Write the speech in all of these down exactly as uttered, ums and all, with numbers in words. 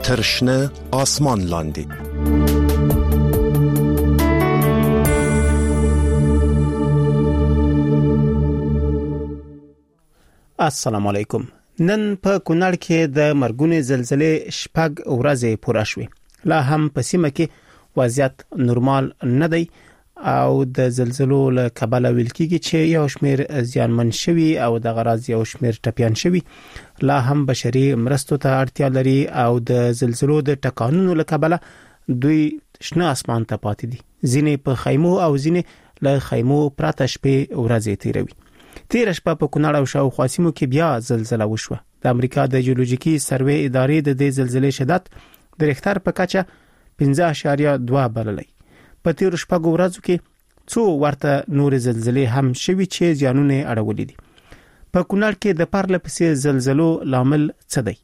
تر شنه آسمان لاندې. السلام علیکم. نن په کونړ کې د مرګونې زلزلې شپږ ورځې پوره شوې. لا هم په سیمه کې وضعیت نورمال نه دی او د زلزلو له کبله ویل کېږي چې یو شمېر زیانمن شوي او د غراض یو شمېر ټپیان شوي. لا هم بشري مرستو ته اړتیا لري او د زلزلو د ټکانونو له کبله دوی شنه اسمان ته پاتې دي. ځینې په خیمو او ځینې له خیمو پرته شپې ورځې تیروي. تیر شپه په کونړ او شاوخوا سیمو کې بیا زلزلہ وشوه. د امریکا د جیولوژیکي سروې ادارې د دې زلزلې شدت د ریختر په کچه پنځه اعشاریه دوه بللی. په تیر شپږو ورځو کې څو ورته نور زلزلې هم شوي چې زیانونه اړولې دي. په کونړ کې د پرله پسې زلزلو لامل څه دی؟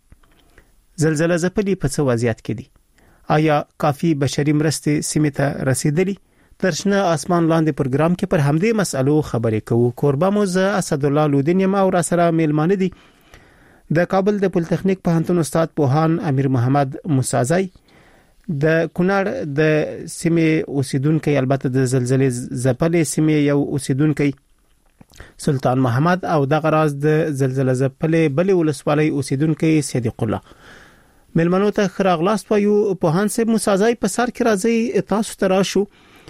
زلزلہ ځپلي په څه وضعیت کې دي؟ آیا کافي بشري مرستې سیمې ته رسیدلي؟ ترشنه آسمان لاندې پروګرام کې پر همدې مسألو خبرې کوو. کوربه مو زه اسد الله لودین یم او را سره میلمانه دي د کابل د پولیټیکنیک پوهنتون استاد پوهان امیر محمد موسازی، د کونړ د سیمې اوسیدونکو، البته د زلزلې ځپلې سیمې یو اوسیدونکو سلطان محمد، او د غراض د زلزلې ځپلې بلې ولسوالۍ اوسیدونکو صدیق الله. میلمنو ته خراغلاست وایو. پوهان صاحب موسازی، په سر کې راځي تاسو تراشو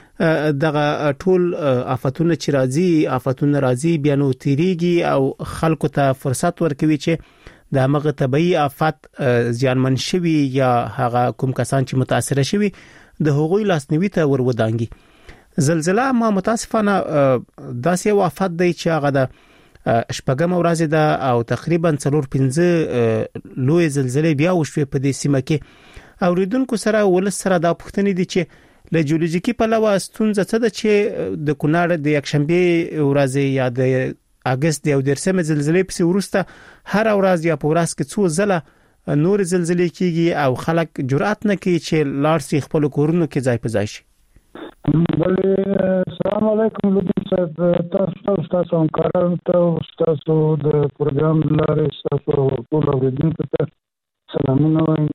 دغه ټول آفتونه چې راځي آفتونه راځي بیا نو تیریږي او خلکو ته فرصت ورکوي چې د هغه طبيعي آفت زیانمن شوي یا هغه کوم کسان چې متاثر شوي د هغوی لاسنیوي ته ورودانګي. زلزلہ ما متاسفانه داسې یو آفت دی چې هغه د شپږم ورځ ده او تقریبا څلور پنځه لوی زلزلې بیا وشوي په دې سیمه کې. اوریدونکو سره ولس سره دا پوښتنې دي چې له جیولوژیکي پلوه ستونزه څه ده چې د کونړ د یکشنبه ورځې یا د اگست د یودرسمه زلزلې په وروسته هر ورځ یا په ورځ کې څو ځله نور زلزلې کیږي او خلک جرأت نه کوي چې لاړ سي خپل کورونو کې ځای په ځای شي. بله السلام علیکم لودین صاحب، تاسو تاسو همکارانو ته تاسو د پروګرام لارې تاسو ټول اوریدونکو ته سلامونه وایم.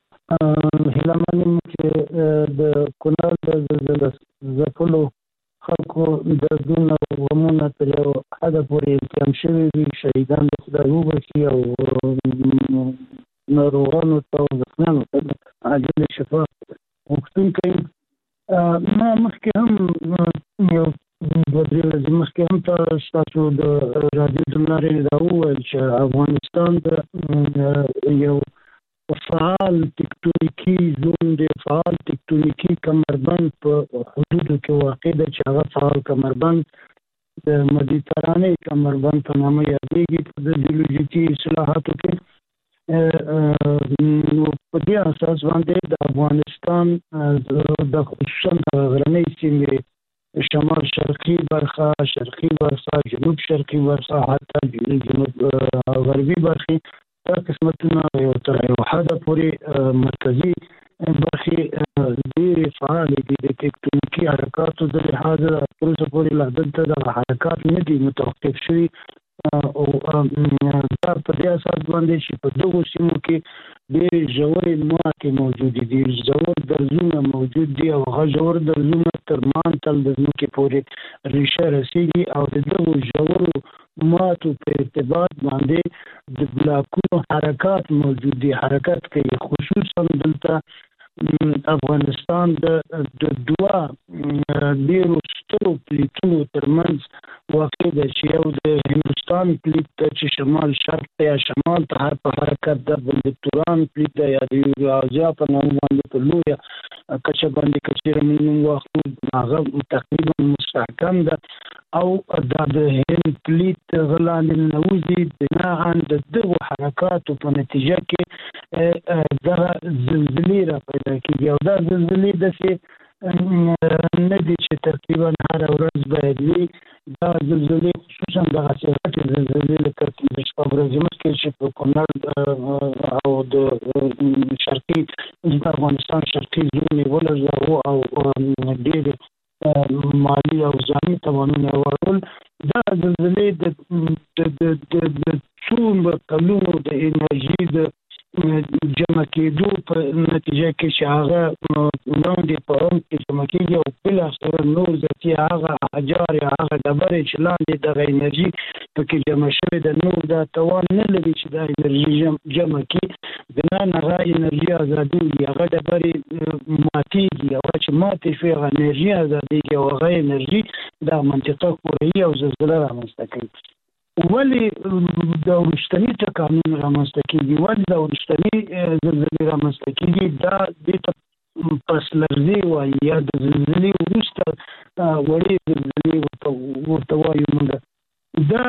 هیله منم چې د کونړ د زلزلې ځپلو خلکو دردونه او غمونه تر یو حده پورې کم شوي دي. شهیدان د خدای وبخښي او ناروغانو ته او زخمیانو ته عاجله شفا غوښتونکی. ما مخکې هم یو دوه درې ورځې مخکې هم تاسو د راډیو د لارې دا وویل چې افغانستان د یو فعال تکتونیکی زون دی، فعال تکتونیکی کمربند په حدودو کې واقع ده چې هغه فعال کمربند د مدیترانې کمربند په نامه یادېږي په د جیولوژیکي اصطلاحاتو کې. نو په دې اساس باندې د افغانستان د خصوصا د غرنۍ سیمې شمال شرقي برخه، شرقي برخه، جنوب شرقي برخه، حتی جنوب غربي برخه، دا قسمتونه یو تر یو حده پورې مرکزي برخې ډېرې فعالې دي. د تکتونیکي حرکاتو د لحاظه تر اوسه پورې لا دلته دغه حرکات نه دي متوقف شوي او دا په دې اساس باندې چې په دغو سیمو کې ډېرې ژورې ماتې موجودې دي، ژور درزونه موجود دي او هغه ژور درزونه تر مانتل د ځمکې پورې ریشه رسېږي او د دغو ژورو ماتو په ارتباط باندې د بلاکونو حرکات موجود دي، حرکت کوي. خصوصا دلته افغانستان د دوه ډېرو سترو پلیتونو ترمنځ واقع ده چې یو د هندوستان پلیت ده چې شمال شرق ته یا شمال ته هر په حرکت ده، بل د توران پلیت ده یا د یورازیا په نامه باندې په لویه کچه باندې که چېرې موږ نوم واخلو هغه تقریبا مستحکم ده او دا د هند پلیت غلاندې ننوځي. بناءً د دغو حرکاتو په نتیجه کې دغه زلزلې را پیدا کېږي او دا زلزلې داسې نه دي چې تقریبا هره ورځ باید وي. دا زلزلې خصوصا دغسې غټې زلزلې لکه د شپږ ورځې مخکې چې په کونړ او د شرقي د افغانستان شرقي زون یې ولړزاوه او ډېرې مالي او ځاني توانونه یې واړول. دا زلزلې د څو کلونو د انرژي د جمع کېدو په نتیجه کې چې هغه لاندې په هم کې جمع کېږي او بالاخره نور ذاتي هغه احجار یا هغه ډبرې چې لاندې دغه انرژي پکې جمع شوې ده نور دا توان نه لري چې دا انرژي جمع کړي بنا هغه انرژي ازادېږي هغه ډبرې ماتېږي هغه چې ماتې شوې هغه انرژي ازادېږي او هغه انرژي دا منطقه ښوروي او زلزله رامنځته کوي. ولې د وروستني تکامل رامنځته کېږي ولې د وروستني زلزلې رامنځته کېږي دا دې ته پس لرزې وایي یا د زلزلې وروسته وړې زلزلې ورته وایو موږ. دا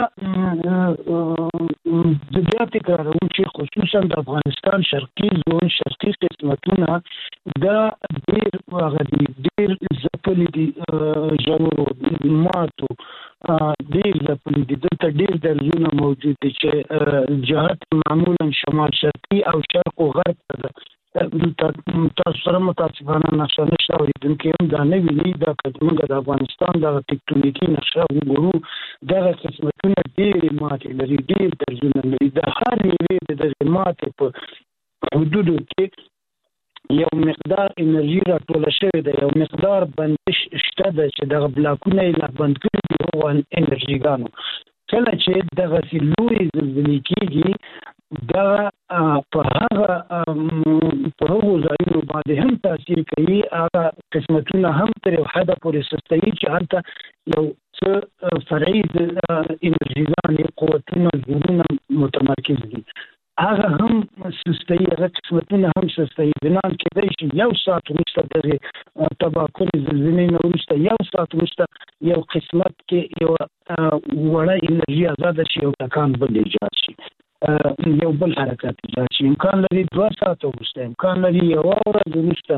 زه بیا تکراروم چې خصوصا د افغانستان شرقي زون شرقي قسمتونه دا ډېر هغه دي ډېر ځپلي دي ژورو ماتو ډېر ځپلي دي دلته ډېر درزونه موجود دي چې جهت معمولا شمال شرقي او شرق و غرب ته ده. تاسو سره متاسفانه نقشه نشته اورېدونکي هم دا نه ویني دا که موږ د افغانستان دغه تکتونیکي نقشه وګورو دغه قسمتونه ډېرې ماتې لري ډېر درزونه لري د هر یوې د دغې ماتې په حدودو کې یو مقدار انرژي راټوله شوې ده یو مقدار بندش شته ده چې دغه بلاکونه یې لا بند کړي دي هغو انرژیګانو. کله چې دغسې لویې زلزلې کېږي دا په هغه په هغو ځایونو باندې هم تاثیر کوي هغه قسمتونه هم تر یو حده پورې سستوي چې هلته یو څه فرعي انرژیګانې قوتونه زورونه متمرکز دي هغه هم سستوي هغه قسمتونه هم سستوي بنان کېدای شي یو ساعت وروسته دغې تباه کړې زلزلې نه وروسته یو ساعت وروسته یو قسمت کې یو وړه انرژي ازاده شي یو ټکان بل ایجاد شي یو بل حرکت ایجاد شي امکان لري دوه ساعته وروسته امکان لري یوه ورځ وروسته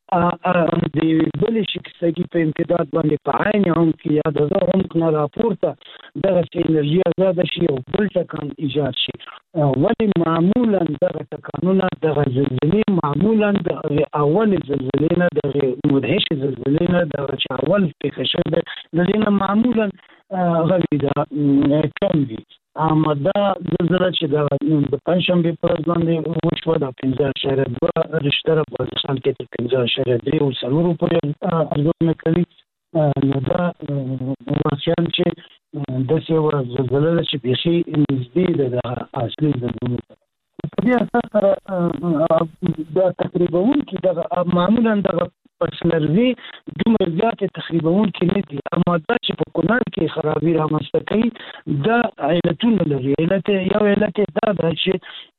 د بلې شکستګي په امتداد باندې په عین عمق کې یا د زه عمق نه راپورته دغسې انرژي ازاده شي او بل ټکان ایجاد شي. ولې معمولا دغه ټکانونه دغه زلزلې معمولا د هغې اولې زلزلې نه د هغې مدهشې زلزلې نه دغه چې اول پېښه شوې ده د دې نه معمولا هغه وي دا کم وي. اما دا زلزله چې د پنجشنبې په ورځ باندې وشوه دا پنځه اعشاریه دوه رشتره په افغانستان کې تر پنځه اعشاریه درې او څلورو پورې ارزونه کوي. نو دا واقعاً چې داسې یوه زلزله ده چې بیخي نږدې ده د اصلي زلزلو ته. په دې اساس سره دا تقریبوونکي دغه معمولا دغه پس لرزې دومره زیاتې تخریبوونکي نه دي اما دا چې په کونړ کې خرابي رامنځته کوي دا علتونه لري. علت یو علت یې دا ده چې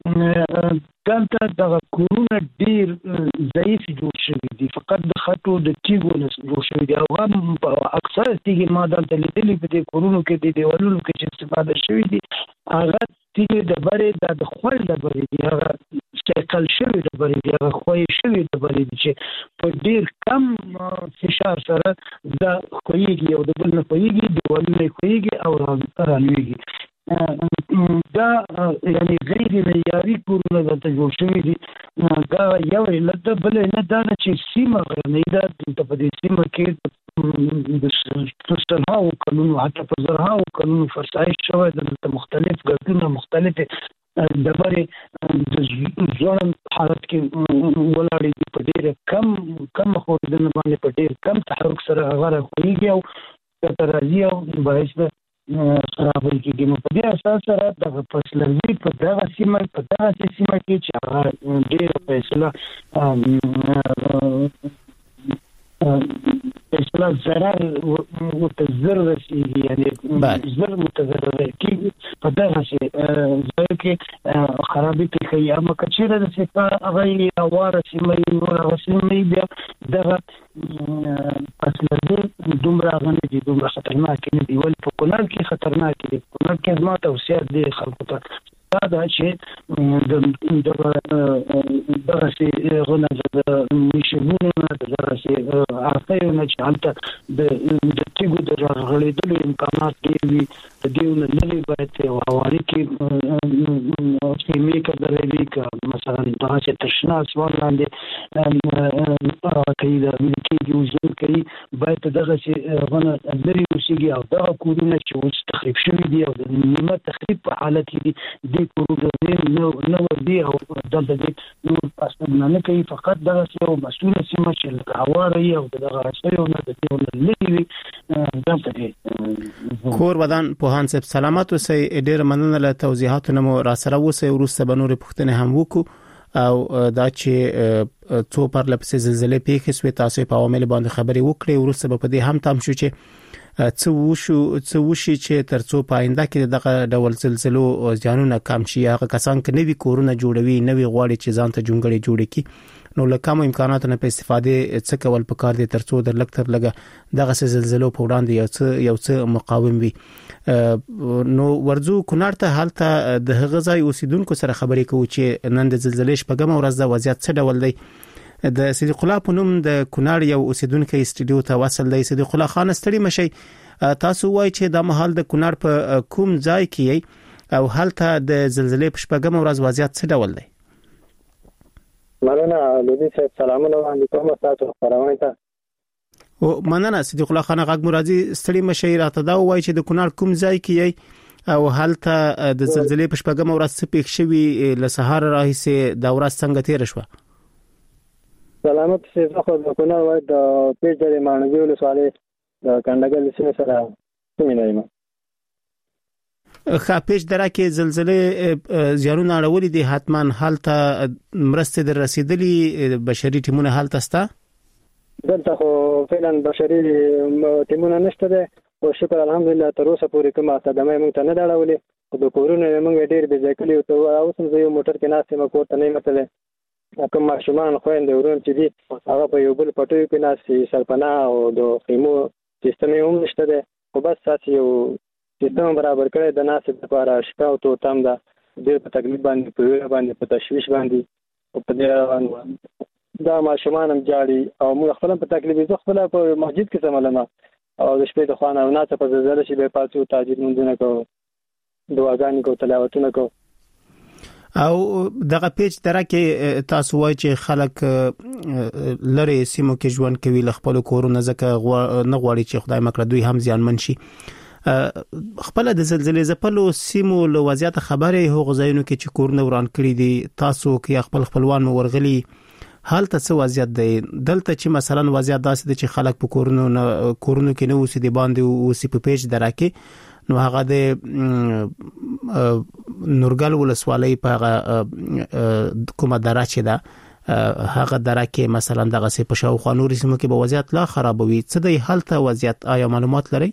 دلته دغه کورونه ډېر ضعیف جوړ شوي دي فقط د خټو د تیږو نه جوړ شوي دي او هم اکثره تیږې ما دلته لیدلي په دې کورونو کې د دیوالونو کې چې استفاده شوي دي هغه تیږې ډبرې دا د خوړ ډبرې دي هغه سیکل شوي ډبرې دي هغه ښویې شوي ډبرې دي چې په ډېر کم فشار سره دا ښویېږي او د بل نه ښویېږي دیوالونه یې ښویېږي او رالوېږي. دا یعنې غیر معیاري کورونه دلته جوړ شوي دي دا یو علت ده. بل علت دا ده چې سیمه غرنۍ ده دلته په دې سیمه کې د سلهاوو کلونو حتی په زرهاوو کلونو فرسایش شوی ده دلته مختلف ګردونه مختلفې ډبرې د ځوړند حالت کې ولاړې دي په ډېره کم کم ښورېدنه باندې په ډېر کم تحرک سره هغه راښویېږي او ښکته راځي او باعث ده خرابۍ کېږي. نو په دې اساس سره دغه پس لرزې په دغه سیمه په دغسې سیمه کې چې هغه ډېره فیصله فیصله ضرر ورته زر رسېږي یعنې زر ورته ضرر کېږي په دغسې ځایو کې خرابي پېښوي. اما که چېرې داسې هغه یې هواره سیمه یې نور هغه سیمه یې بیا دغه پس لرزې دومره هغه نه دي دومره خطرناکې نه دي. ولې په کونړ کې خطرناکې دي. په کونړ کې زما توصیه دی خلکو ته دا ده چې دغسې هغه نه د میشبونو نه د دغسې عرفیو نه چې هلته د تیږو د راغړېدلو امکانات ډېر وي د دې نه لرې باید یو هواري کې خیمه کدرېږي که مثلا دغه چې تشنا اسمان باندې کوي د ملکي وزن کوي باید دغه چې غونه لري اوسېږي او دغه کورونه چې اوس تخریب شوي دي او د نیمه تخریب په حالت کې دي د کورونه نو نو دي او دلته دي نو پاسنه نه کوي فقط دغه یو مسؤل سیمه چې هواري او دغه اصلي نه د دې لري دلته دي کور ودان پوهان صاحب سلامات اوسئ ډېر مننه له توضیحاتو نمو را سره اوسئ وروسته به نور پوښتنې هم وکړو او دا چې څو پر لپسې زلزلې پیښې شوې تاسو په عوامل باندې خبرې وکړې وروسته به په دې هم تام شو چې څو وشو څو وشي چې ترڅو په آینده کې دغه ډول زلزلو ځانونه کم شي هغه کسان کې نوي کورونه جوړوي نوي غواړي چې ځان ته جونګړې جوړې کړي نو له کوم امکاناتو نه په استفاده څه کول پکار دي ترڅو د لکتر لګه دغه زلزلو په وړاندې یو څه یو څه مقاوم وي نو ورځو کونړ ته حالت د هغه ځای اوسیدونکو سره خبرې کوو چې نن د زلزلې شپږم ورځ د وضعیت څه ډول دی د صدیق الله په نوم د کونړ یو اوسیدونکو استډیو ته وصل دی صدیق الله خان ستړي مشي تاسو وایي چې د محل د کونړ په کوم ځای کې او حالت د زلزلې په شپږم ورځ وضعیت څه ډول دی مننه لودي صاحب سلامونه وړاندې کوم تاسو خبرونه ته او مننه صدیق الله خان غږ مرادي ستړي مشي راته دا وایي چې د کونړ کوم ځای کې او حالت د زلزلې په شپږم ورځ څه پیښ شوی له سهار راهیسې د ورځ څنګه تیر شو سلامت شه خو د کونړ وای د پیج د مانوي ولسوالۍ د کندګل سیمه سره سیمه نه خاپیش درا کې زلزلې زیانونه اړولې دي حتما حالت مرسته در رسیدلې بشري ټیمونه حالت استا دلته خو فعلا بشري ټیمونه نشته ده او شکر الحمدلله تر اوسه پورې کومه صدمه موږ ته نه اړولې د کورونو موږ ډېر به ځکلې او اوس هم یو موټر کې ناس ما کوته نه متله کوم ماشومان خويند ورون چې دي هغه په یو بل پټوي کې ناس سرپناه او د خیمو سیستم هم نشته ده خو بس تاسو یو سیستم برابر کړی د ناس لپاره شپه او تو تام ده ډېر په تکلیف باندې په ویره باندې په تشويش باندې او په دې دا ماشومان هم جاړي او موږ خپل په تکلیف زه خپل په مسجد کې سملمه او د شپې د خوانه نه څه په زلزلې شي به پاتو تاجید مونږ کو دعاګانې کو تلاوتونه کو او دغه پیج دره کې تاسو وایي چې خلک لری سیمو کې ژوند کوي ل خپل کورونه ځکه نه غواړي چې خدای مکړه دوی هم زیانمن شي خپل د زلزلې زپلو سیمو له وضعیت خبره هو غزاینو کې چې کورونه وران کړی دي تاسو کې خپل خپلوان ورغلي حالت څه وضعیت دی دلته چې مثلا وضعیت داسې دي چې خلک په کورونو کورونو کې نو اوسې دي باندې اوسې په پیج دره کې نو هغه د نورګل ولسوالۍ په کومه دره چې ده هغه دره کې مثلا دغه څه په شاوخوا نور سیمو کې به وضعیت لا خرابوي څه دی حالت وضعیت آیا معلومات لري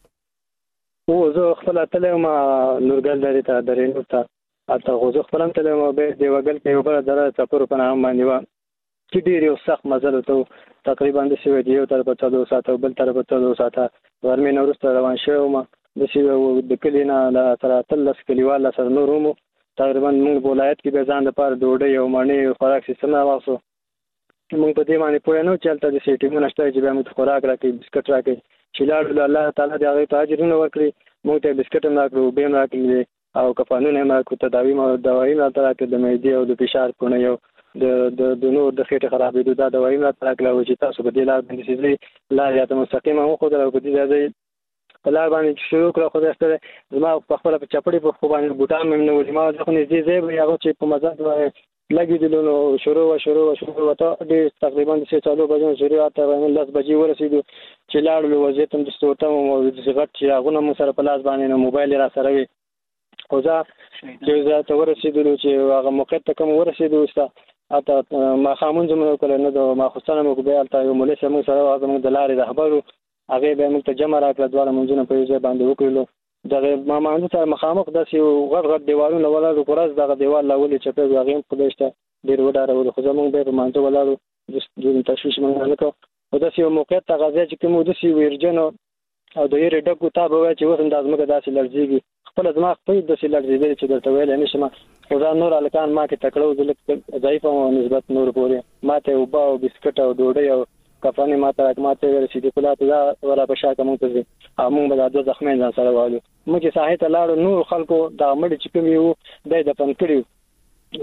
او زه خپل اتلې ما نورګل درې ته درې نو ته اته خو زه خپل اتلې ما به دی وګل کې یو بل دره څپور په نام باندې و چې ډیر یو سخت مزل ته تقریبا د سوي دی یو تر په څلور ساعته بل تر په څلور ساعته ورمه نورسته روان شوم د سیو د کلینا لا تر تلس کلیوال سره نورمو تقریبا موږ ولایت کې به ځان د پاره ډوډۍ او مانی خوراک سیستم راوځو موږ په دې باندې پوه نه چلته د سیټي مونږ نشته چې به موږ خوراک راکې بسکټ راکې چې لاړ الله تعالی دې هغه تاجرونه ورکړي موږ ته بسکټ هم راکړو به هم راکړي او کفانونه هم راکړو تداوی مو دوايي نه راکړي د مېدی او د فشار پونه یو د د نور د خېټه خرابېدو دا دوايي نه راکړو چې تاسو په دې لار باندې سي لا یا ته مستقیمه مو خو درو په دې ځای په لار باندې شروع کړو خو درسته زما په خپل په چپړې په خو باندې بوتان مې نو ما ځکه نږدې ځای به هغه چې په مزه لګې دي نو شروع و شروع و شروع وته ډېر تقریبا د څلور بجو شروع اته لس بجې ورسېدو چې لاړو وضعیت هم د ستورته مو د غټ چې هغه مو سره په لاس باندې نو موبایل را سره وي خو ځا چې زه ته ورسېدو چې هغه موقع ته کوم ورسېدو استا اته ما خامون زموږ کله نه د ما خوستانه مو به الته یو مولسه مو سره زموږ د لارې رهبرو هغه به موږ ته جمع راکړه دواړه منځونه په یوه باندې وکړلو دغه ما مانځ ته مخامخ داسې غټ غټ دیوالونه ولاړو پرز دغه دیوال لاولې چې په هغه هم خدایشته ډیر وډارو خو زموږ به مانځ ولاړو د تشویش مونږ نه کوو او داسې یو موقع ته غځي چې کوم د سی ورجنو او د یې ډکو تابو چې وسم د ازمکه داسې لړزيږي خپل ازما خپل د سی لړزيدل چې درته ویل نه شم خو دا نور الکان ما کې تکړو ځل ضعیف او نسبت نور پورې ماته او با او بسکټ او ډوډۍ او کفانې ماته راکماته ورسېدې کله ته ولا په شاکه مونږ ته موږ به د زخمین ځان سره والو موږ ساحه ته لاړو نور خلکو د مړي چې کوم یو د دفن کړیو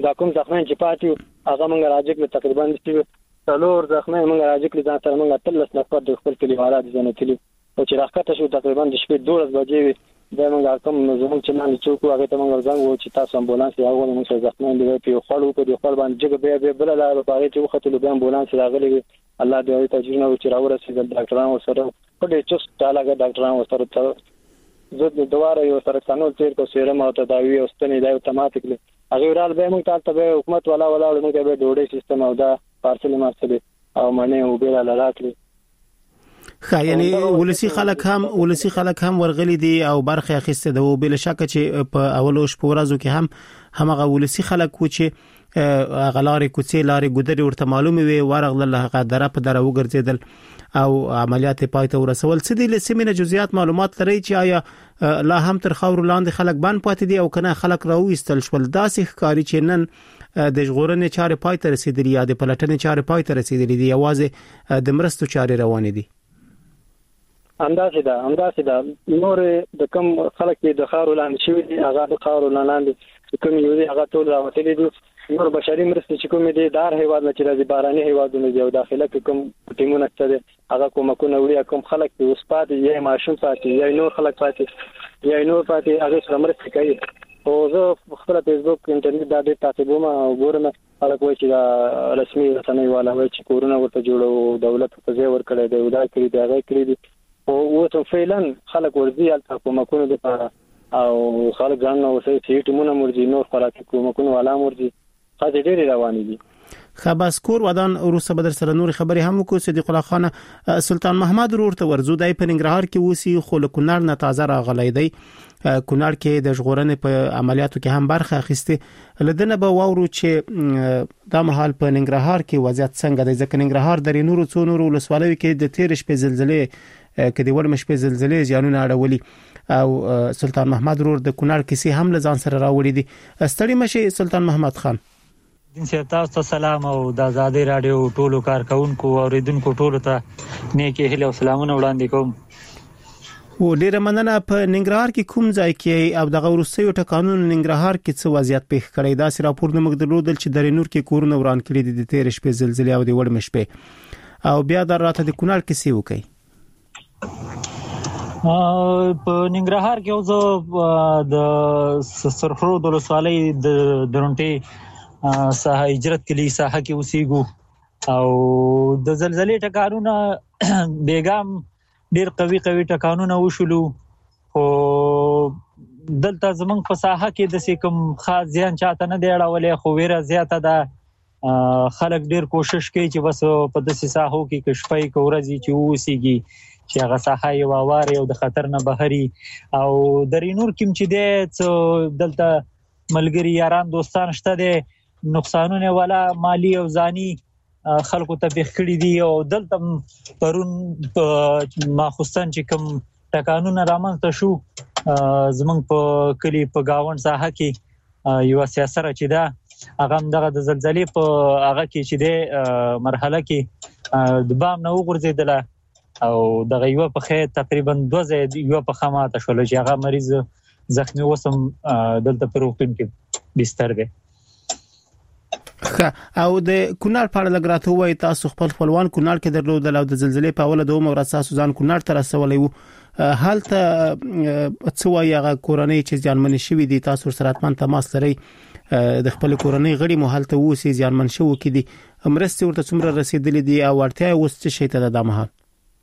دا کوم زخمین چې پاتې هغه موږ راځي کله تقریبا چې څلور زخمین موږ راځي کله ځان سره موږ تلس نفر د خپل کلیوالات ځنه تللی او چې راکته شو تقریبا د شپې دوه بجې دا موږ کوم زموږ چې لاندې څوک هغه ته موږ ځان وو چې تاسو امبولانس یې هغه موږ سره زخمین دی په خړو په دې خپل باندې جګ به به بل لا په هغه چې وختلو به امبولانس راغلی الله دې ته تجربه و چې راورسېدل ډاکټرانو سره په دې چوس تعالی ډاکټرانو سره زه د دواره یو سره څنګه تیر کو سیرم او تداوی او ستنې دا اتوماتیکلی هغه ورال به موږ ته به حکومت والا ولا موږ به ډوډۍ سیستم او دا پارسل مارسل او منه او به لا راکلی خا یعنی ولسی خلک هم ولسی خلک هم ورغلي دي او برخه اخیسته ده او بل شک چې په اولو شپه ورځو کې هم همغه ولسی خلک و چې غلارې کوڅې لارې ګودري ورته معلومه وي ورغله هغه دره په دره وګرځیدل او عملیات پای ته ورسول څه دي لسمینه جزئیات معلومات لري چې آیا لا هم تر خاور لاندې خلک باندې پاتې دي او کنه خلک راوېستل شول داسې ښکاری چې نن د ژغورنې چارې پای ته رسیدلې یا د پلټنې چارې پای ته رسیدلې دي یوازې د مرستو چارې روانې دي اندازې ده اندازې ده نور د کم خلک د خاور لاندې شوی دي هغه د خاور لاندې کوم یو دي هغه ټول راوتلي دي نور بشري مرستې چې کوم دي دار هیواد نه چې راځي باراني هیوادونه دي او داخله کې کوم ټیمونه ستده هغه کومکونه وړي کوم خلک په وسپات یې ماشوم پاتې یا نور خلک پاتې یا نور پاتې هغه سره مرسته کوي او زه خپل فیسبوک انټرنیټ دا ډېر تعقیبوم او ګورم خلک وایي چې دا رسمي رسنۍ والا وایي چې کورونه ورته جوړو دولت په ځای ورکړي دی دا کړی دی هغه کړی دی او اوس فعلا خلک ورځي البته کومکونه د او خلک ځان نو وسې چې ټیمونه مرجي نور خوراکي کومکونه والا مرجي خاطر ډېری روانې دي خباس کور ودان روسه بدر سره نور خبري هم کو صدیق الله خان سلطان محمد ورته ورزو دای په ننګرهار کې وسی خو له کونړ نه تازه راغلی دی کونړ کې د ژغورنې په عملیاتو کې هم برخه اخیسته لدنه به وورو چې د مهال په ننګرهار کې وضعیت څنګه دی ځکه ننګرهار د نورو څو نورو ولسوالۍ کې د تیر شپې زلزلې کې د ور مشپې زلزلې زیانونه اړولي او سلطان محمد ورور د کونړ کې هم لزان سره راوړي دي ستړي مشه سلطان محمد خان دین سي تاسو سلام او د آزادۍ رادیو ټولو کارکونکو او ریدونکو ټولو ته نیکی هیله او سلامونه وړاندې کوم و ډیره مننه په ننګرهار کې کوم ځای کې او دغه وروستیو ټکانونو ننګرهار کې څه وضعیت پیښ کړی دا سره راپور نه مګدلودل چې د نور کې کورونه وران کړی دي د تیر شپې زلزلې او د وړ مشپې او بیا د راته د کونړ کې سی وکي په ننګرهار کې اوس د سرخرو د ولسوالۍ د درونټي ساحه هجرت کلی ساحه کې اوسېګو او د زلزلې ټکانونه بیګام ډیر قوي قوي ټکانونه وشولو او دلته زمونږ په ساحه کې د کوم خاص ځان چاته نه دی اړولې خو ویره زیاته ده خلک ډیر کوشش کوي چې بس په داسې ساحو کې کشپای کورځي چې اوسېږي چې هغه ساحه یو واره او د خطر نه بهري او د رینور کیم چې دی دلته ملګری یاران دوستان شته دي نقصانونه ولا مالی او ځاني خلکو ته پیښ کړی دي او دلته پرون ماخستان چې کوم ټکانونه رامنځته شو زمونږ په کلی په گاوند ساحه کې یو سیاسره چې دا هغه دغه د زلزلې په هغه کې چې د مرحله کې د بام نه وګرځیدله او دغه یو په خې تقریبا دوه ځای یو په خاماته شول چې هغه مریض زخمی وسم دلته په روغتون کې بستر دی او د کونړ په اړه لګراته وای تاسو خپل خپلوان کونړ کې درلودل او د زلزلې په اوله دوه مورا اساس ځان کونړ ته رسولې وو حالت څه وای هغه کورنۍ چې ځانمن شوی دي تاسو سره اتمن تماس لري د خپل کورنۍ غړي مو حالت وو سي ځانمن شو کې دي امرسته ورته څومره رسیدلې دي او ورته اوس څه شي ته د مهال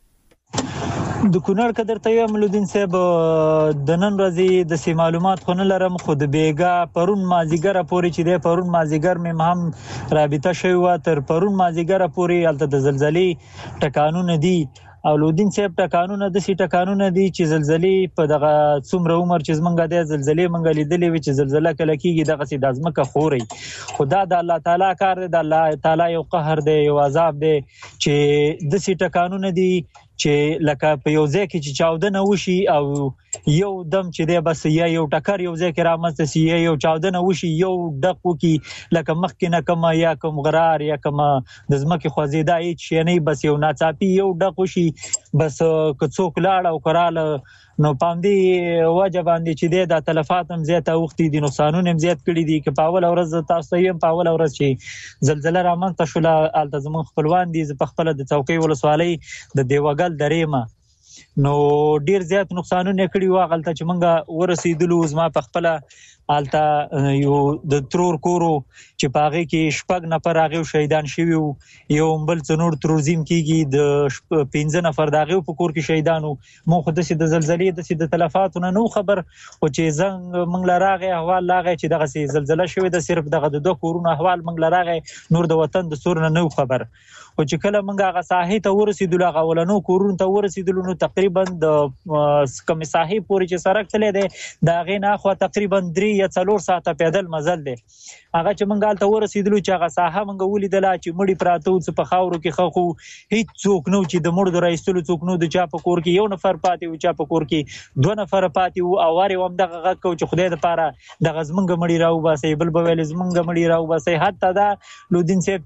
د کونړ قدر ته یم لودین صاحب د نن ورځې د سی معلومات خو نه لرم خو د بیګا پرون مازیګر پورې چې د پرون مازیګر مې هم رابطه شوی و تر پرون مازیګر پورې الته د زلزلې ټکانونه دي او لودین صاحب ټکانونه د سی ټکانونه دي چې زلزلې په دغه څومره عمر چې زمونږ د زلزلې منګ لیدلې وي چې زلزلہ کله کیږي دغه سي د ازمکه خوري خدا د الله تعالی کار دی د الله تعالی یو قهر دی یو عذاب دی چې د سی ټکانونه دي چې لکه په یو ځای کې چې چاودنه وشي او یو دم چې دی بس یا یو ټکر یو ځای کې رامنځته شي یا یو چاودنه وشي یو ډق وکړي لکه مخکې نه کومه یا کوم غرار یا کومه د ځمکې خوځېدا هېڅ شی نه بس یو ناڅاپي یو ډق وشي بس که څوک لاړ او که راله نو په همدې وجه باندې چې دی دا تلفات هم زیات اوښتي دي نقصانونه هم زیات کړي دي که په اوله ورځ تاسو ته یم په اوله ورځ چې زلزله رامنځته شوله هلته زموږ خپلوان دي زه پخپله د څوکۍ ولسوالۍ د دیوګل درې یم نو ډیر زیات نقصانونه کړي وو هغلته چې موږ ورسېدلو زما پخپله هلته یو د ترور کورو چې په هغې کې شپږ نفر هغې شهیدان شوي وو یو بل څه نور تروزیم کېږي د پنځه نفر د هغې په کور کې شهیدان وو موږ خو داسې د زلزلې داسې د تلفاتو نه نه خبر خو چې زنګ موږ له راغی احوال راغی چې دغسې زلزله شوې ده صرف دغه د دوه کورونو احوال موږ له راغی نور د وطن د سور نه نه خبر خو چې کله موږ هغه ساحې ته ورسېدلو هغه اولنو کورونو ته ورسېدلو نو تقریبا د کومې ساحې پورې چې سړک تللی دی د هغې نه اخوا تقریبا درې یا څلور ساعته پیدل مزل دی هغه چې موږ هلته ورسېدلو چې هغه ساحه موږ ولیدله چې مړي پراته وو څه په خاورو کې ښخ وو هېڅ څوک نه و چې د مړو د رایستلو څوک نه و د چا په کور کې یو نفر پاتې و چا په کور کې دوه نفره پاتې وو او وار یې همدغه غږ کوو چې خدای دپاره دغه زمونږ مړي راوباسئ بل به ویل زمونږ مړي راوباسئ حتی دا لودین صاحب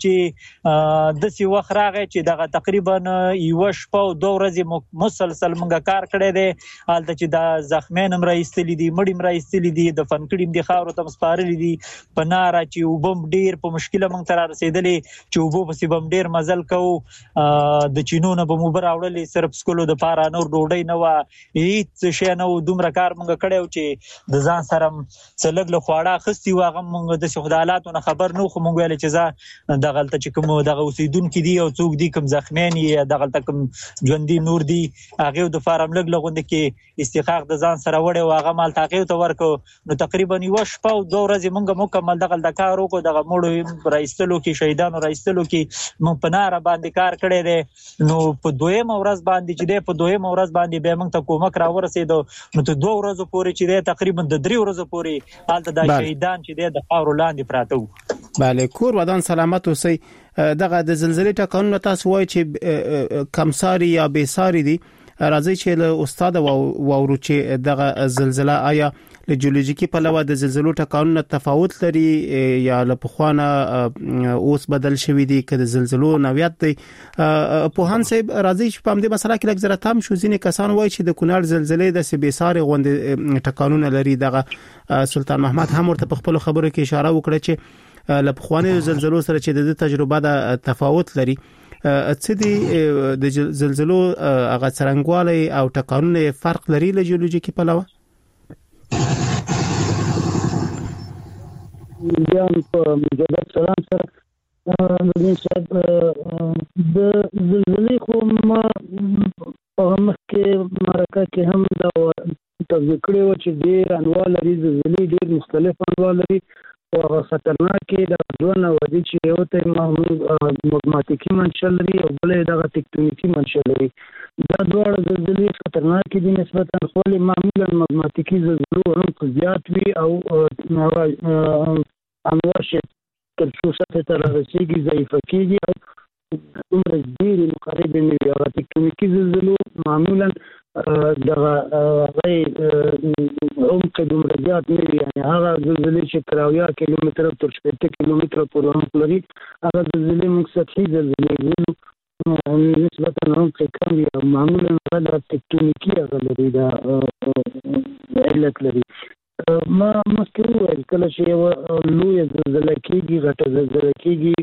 چې داسې وخت راغی چې دغه تقریبا یوه شپه او دوه ورځې مسلسل موږ کار کړی دی هلته چې دا زخمیان هم رایستلي دي مړي هم رایستلي دي دفن کړي هم دي خاورو ته هم سپارلي دي په ناره چې اوبه هم ډېر په مشکله موږ ته رارسېدلې چې اوبو پسې به هم ډېر مزل کوو د چینو نه به مو اوبه راوړلې صرف څکلو دپاره نور ډوډۍ نه وه هېڅ شی نه و دومره کار موږ کړی و چې د ځان سره څه لږ له خواړه اخیستي وو هغه موږ داسې خو د حالاتو نه خبر نه وو خو موږ ویلې چې زه دغلته چې کوم دغه اوسېدونکي دي او څوک دي کوم زخمیان یې دغلته کوم ژوندي نور دي هغې دپاره هم لږ له غوندې کې استحقاق د ځان سره وړی و هغه مالته هغې ته ورکړو نو تقریبا یوه شپه او دوه ورځې موږ مکمل دغلته کار وکړو دغه مړو رایستلو کې شهیدانو رایستلو کې موږ په ناره باندې کار کړی دی نو په دویمه ورځ باندې چې دی په دویمه ورځ باندې بیا موږ ته کومک راورسېدو نو تر دوه ورځو پورې چې دی تقریبا د درې ورځو پورې هلته دا شهیدان چې دی د خاورو لاندې پراته وو بله کور ودان سلامت اوسئ دغه د زلزلې ټکانونه تاسو وایي چې کمساري یا بېساري دي راځي چې له استاد واورو چې دغه زلزله آیا له جیولوژیکي پلوه د زلزلو ټکانونه تفاوت لري یا له پخوانه اوس بدل شوی دي که د زلزلو نوعیت دی پوهان صاحب راځي چې په همدې مسله کې لږ زره تام شو ځینې کسان وایي چې د کونړ زلزلې د بېساري غوندې ټکانونه لري دغه سلطان محمد هم ورته په خپلو خبرو کې اشاره وکړه چې له پخوانیو زلزلو سره چې د تجربه د تفاوت لري څه دي د زلزلو هغه څرنګوالی او ټکانونه فرق لري له جیولوژیکي پلوه بیا په مجدد سلام سره نو صاحب د زلزلې خو ما په مخکې مرکه کې هم دا توضیح کړې وه چې ډېر انواع لري زلزلې ډېر مختلف انواع لري او خطرناکې د دوه نوع دي چې یو ته مګماتیکي منشأ لري او بل یې دغه ټکټونیکي منشأ لري دا دواړه زلزلې خطرناکې دي نسبتا خو معمولا مګماتیکي زلزلو هم زیات وي او انواع تر څو سطحې ته رارسېږي ضعیفه کېږي او دومره ډېرې مقربې نه وي هغه ټکټونیکي زلزلو معمولا دغه هغې عمق دومره زیات نه وي یعنې هغه زلزلې چې تر اویا کیلومتره تر شپېته کیلومتره پورې عمق لري هغه زلزلې موږ سطحي زلزلې وینو نسبتا عمق یې کم وي او معمولا هغه د ټکټونیکي هغه لري دا علت لري ما مخکې وویل کله چې یوه لویه زلزله کېږي غټه زلزله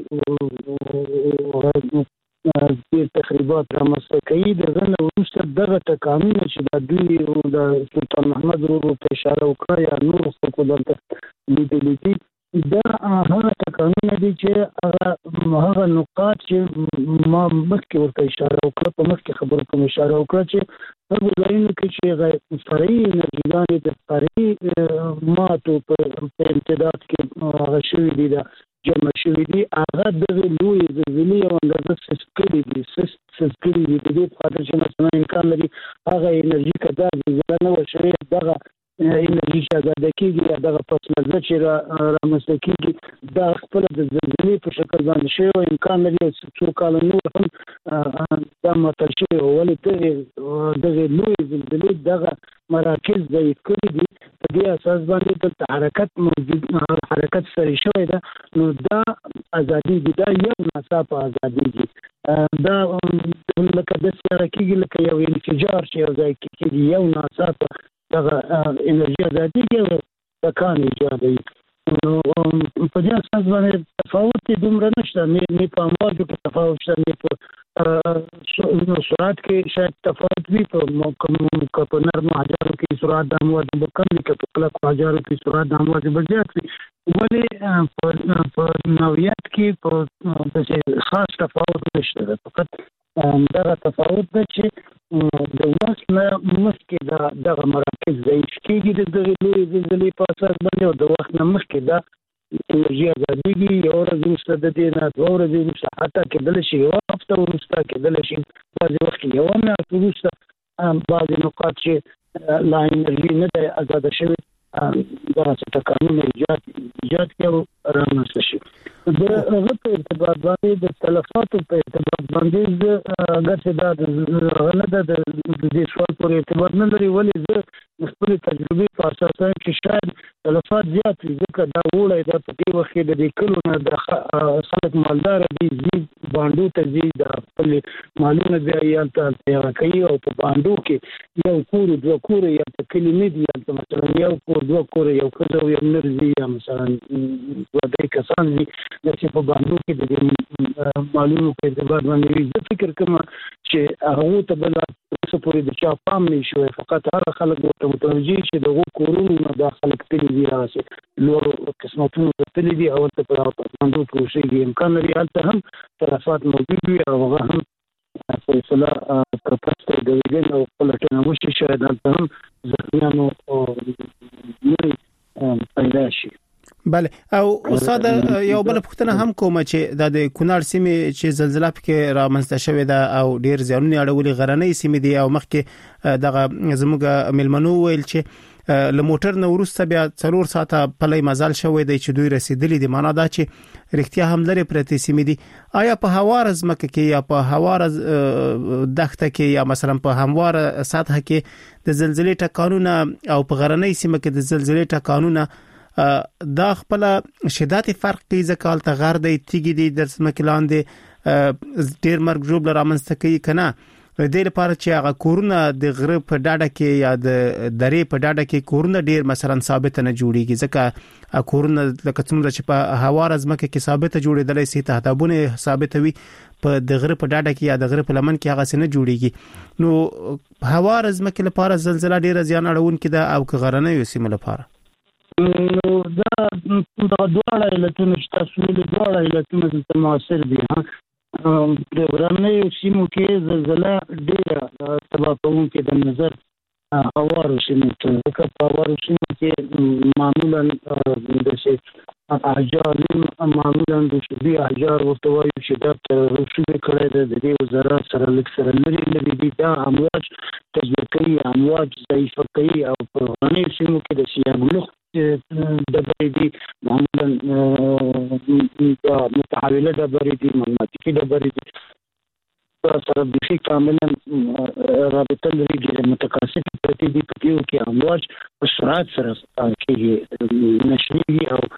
کېږي ډېر تخریبات رامنځته کوي د هغه نه وروسته دغه ټکانونه چې دا دوی د سلطان محمد ورو ته اشاره وکړه یا نورو خلکو دلته لیدلي دي دا هغه ټکانونه دي چې هغه هغه نقاط چې ما مخکې ورته اشاره وکړه په مخکې خبرو کوم اشاره وکړه چې هغو ځایونو کې چې هغه فرعي انرژیګانې د فرعي ماتو په امتداد کې هغه شوي دي دا جمع شوي دي هغه دغې لویې زلزلې یو اندازه سست کړي دي سست کړي دي د دې په خاطر چې مثلا امکان لري هغه انرژي که دا زلزله نه وه شوې دغه انرژي چې ازاده کېږي یا دغه پس منظر چې رامنځته کېږي دا خپله د زلزلې په شکل باندې شوی او امکان لري څو کاله نور هم دا معطل شوی و ولې دغې دغې لویې زلزلې دغه مراکز ضعیف کړي دي. په دې اساس باندې د حرکت موجود حرکت سره شوی ده. نو دا ازادي دي، دا یو ناڅاپه ازادي دي. دا لکه د سرکیږي لکه یو انفجار چې یو ځای کې یو ناڅاپه دغه انرژي ازادي کې تکان ایجادوي. نو په دې اساس باندې تفاوت دومره نشته، نه په امواجو کې تفاوت شته، نه په سرعت کې شاید تفاوت وي. په په نرمو حجارو کې سرعت د امواج به کم وي، په کلکو حجارو کې سرعت د امواج به زیات وي. ولې په نوعیت کې په خاص تفاوت نشته، فقط دغه تفاوت ده چې د وخت نه مخکې دغه مراکز ضعیف کېږي د دغې لویې زلزلې په اساس باندې، او د وخت نه مخکې دا انرژي ازادېږي. یو ورځ وروسته د دې نه دوه ورځې وروسته، حتی کېدلی شي یوه هفته وروسته، کېدلی شي بعضې وخت کې یوه میاشت وروسته بعضې نقاط چې لا انرژي نه ده ازاده شوې دغسې ټکانونه ایجاد ایجاد کړي او رامنځته شي. د هغه په ارتباط باندې د تلفاتو په ارتباط باندې زه هغسې دا هغه نه ده د دې سوال پورې ارتباط نه لري. ولې زه د خپلې تجربې په اساس وایم چې شاید تلفات زیات وي، ځکه دا اوړی دا په دې وخت کې د دې کلو نه د خلک مالداره دي، ځي بانډو ته ځي، د خپلې مالونه بیا یې هلته هغه کوي، او په بانډو کې یو کور دوه کوره یا په کلي نه دي، هلته مثلا یو کور دوه کوره یو ښځه او یو نر ځي، یا مثلا دوه درې کسان ځي، داسې په بانډو کې د دې مالونو په اعتبار باندې وي. زه فکر کوم چې هغو ته به لا اوسه پورې د چا پام نه شوی، فقط هغه خلک ورته متوجه چې د هغو کورونو نه دا خلک تللي دي، هغسې لوړو قسمتونو ته تللي دي او هلته په اپارتمانونو کې اوسېږي. امکان لري هلته هم تلفات موجود وي او هغه هم فیصله که پس ته د ویدن او پلټنه وشي، شاید هلته هم زخمیانو نورې پیدا شي. بله. او استاد یو بل پوښتنه هم کوم چې د کونړ سیمې چې زلزلہ پکې رامنځته شوې ده او ډیر زیانونه اړولې غرنۍ سیمې دي، او مخکې دغه زموږ ملمنو ویل چې له موټر نه ورسته بیا څلور ساعته پلی مزل شوی دی چې دوی رسیدلي دي. معنا دا چې رښتیا هم لري پرتې سیمې دي. آیا په هواره ځمکه کې یا په هواره دښته کې یا مثلا په همواره سطح کې د زلزلې ټکانونه او په غرنۍ سیمه کې د زلزلې ټکانونه دا خپل شدت فرق کوي؟ ځکه حالت غر دی، تیږي دي در ځمکې لاندې ډیر مرګ ژوبله رامنځته کوي که نه؟ د دې لپاره چې هغه کورونه د غره په ډاډه کې یا د درې په ډاډه کې کورونه ډیر مثلا ثابت نه جوړیږي، ځکه کورونه لکه څومره چې په هواره ځمکه کې ثابت جوړېدلی سي، تهدابونه ثابت وي، په د غره په ډاډه کې یا د غره په لمن کې هغه څه نه جوړیږي. نو هواره ځمکې لپاره زلزلہ ډیره زیان اړونکې ده او که غرنیو سیمو لپاره؟ نو دا دا دواړه علتونه چې تاسو ویلي، دواړه علتونه دلته مؤثر دي. د غرنیو سیمو کې زلزله ډېره تباه کوونکې د نظر هوارو سیمو ته، ځکه په هوارو سیمو کې معمولا داسې احجار معمولا د شدي احجار ورته وایو چې دا رسوبې کړی ده، د دې وزارات سره لږ سره لرې لرې دي، دا امواج تجزیه کوي، امواج ضعیفه کوي. او په غرنیو سیمو کې د سیاګلوخ ډبرې دي، معمولا متحوله ډبرې دي، مغناطیسي ډبرې دي، سره بیخي کاملا رابطه لري، ډېرې متقاصدې پرتې دي. په دې کې امواج په سرعت سره کېږي نشریږي، او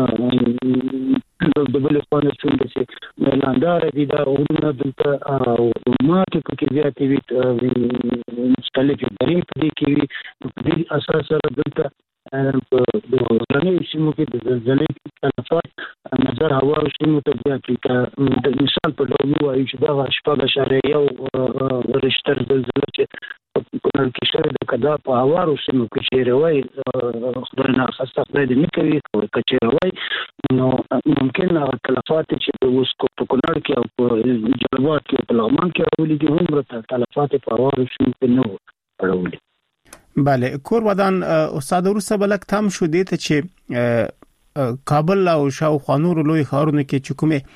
د بلې خوا نه څومره چې میلانداره دي دا غرونه دلته او ماتې پکې زیاتې وي، مختلفې درې په دې کې وي. په دې اساس سره دلته په د غرنیو سیمو کې د زلزلې تلفات نظر هوارو سیمو ته زیات وي. د مثال په ډول ووایو چې دغه شپږ اعشاریه یو رشتر زلزله چې په کونړ کې شوې ده، که دا په هوارو سیمو کې چیرې وای، خدای ناخواسته خدای دې نه کوي، که چیرې وای نو ممکن هغه تلفات چې اوس په کونړ کې او په جلبات کې او په لغمان کې راولي دي، هومره تلفات په هوارو سیمو کې نه وو راولي. بله. کور ودان استاد وروسته بلک تم شو دي ته چې کابل او شاوخوا نورو لوی ښارونو کې چې کومې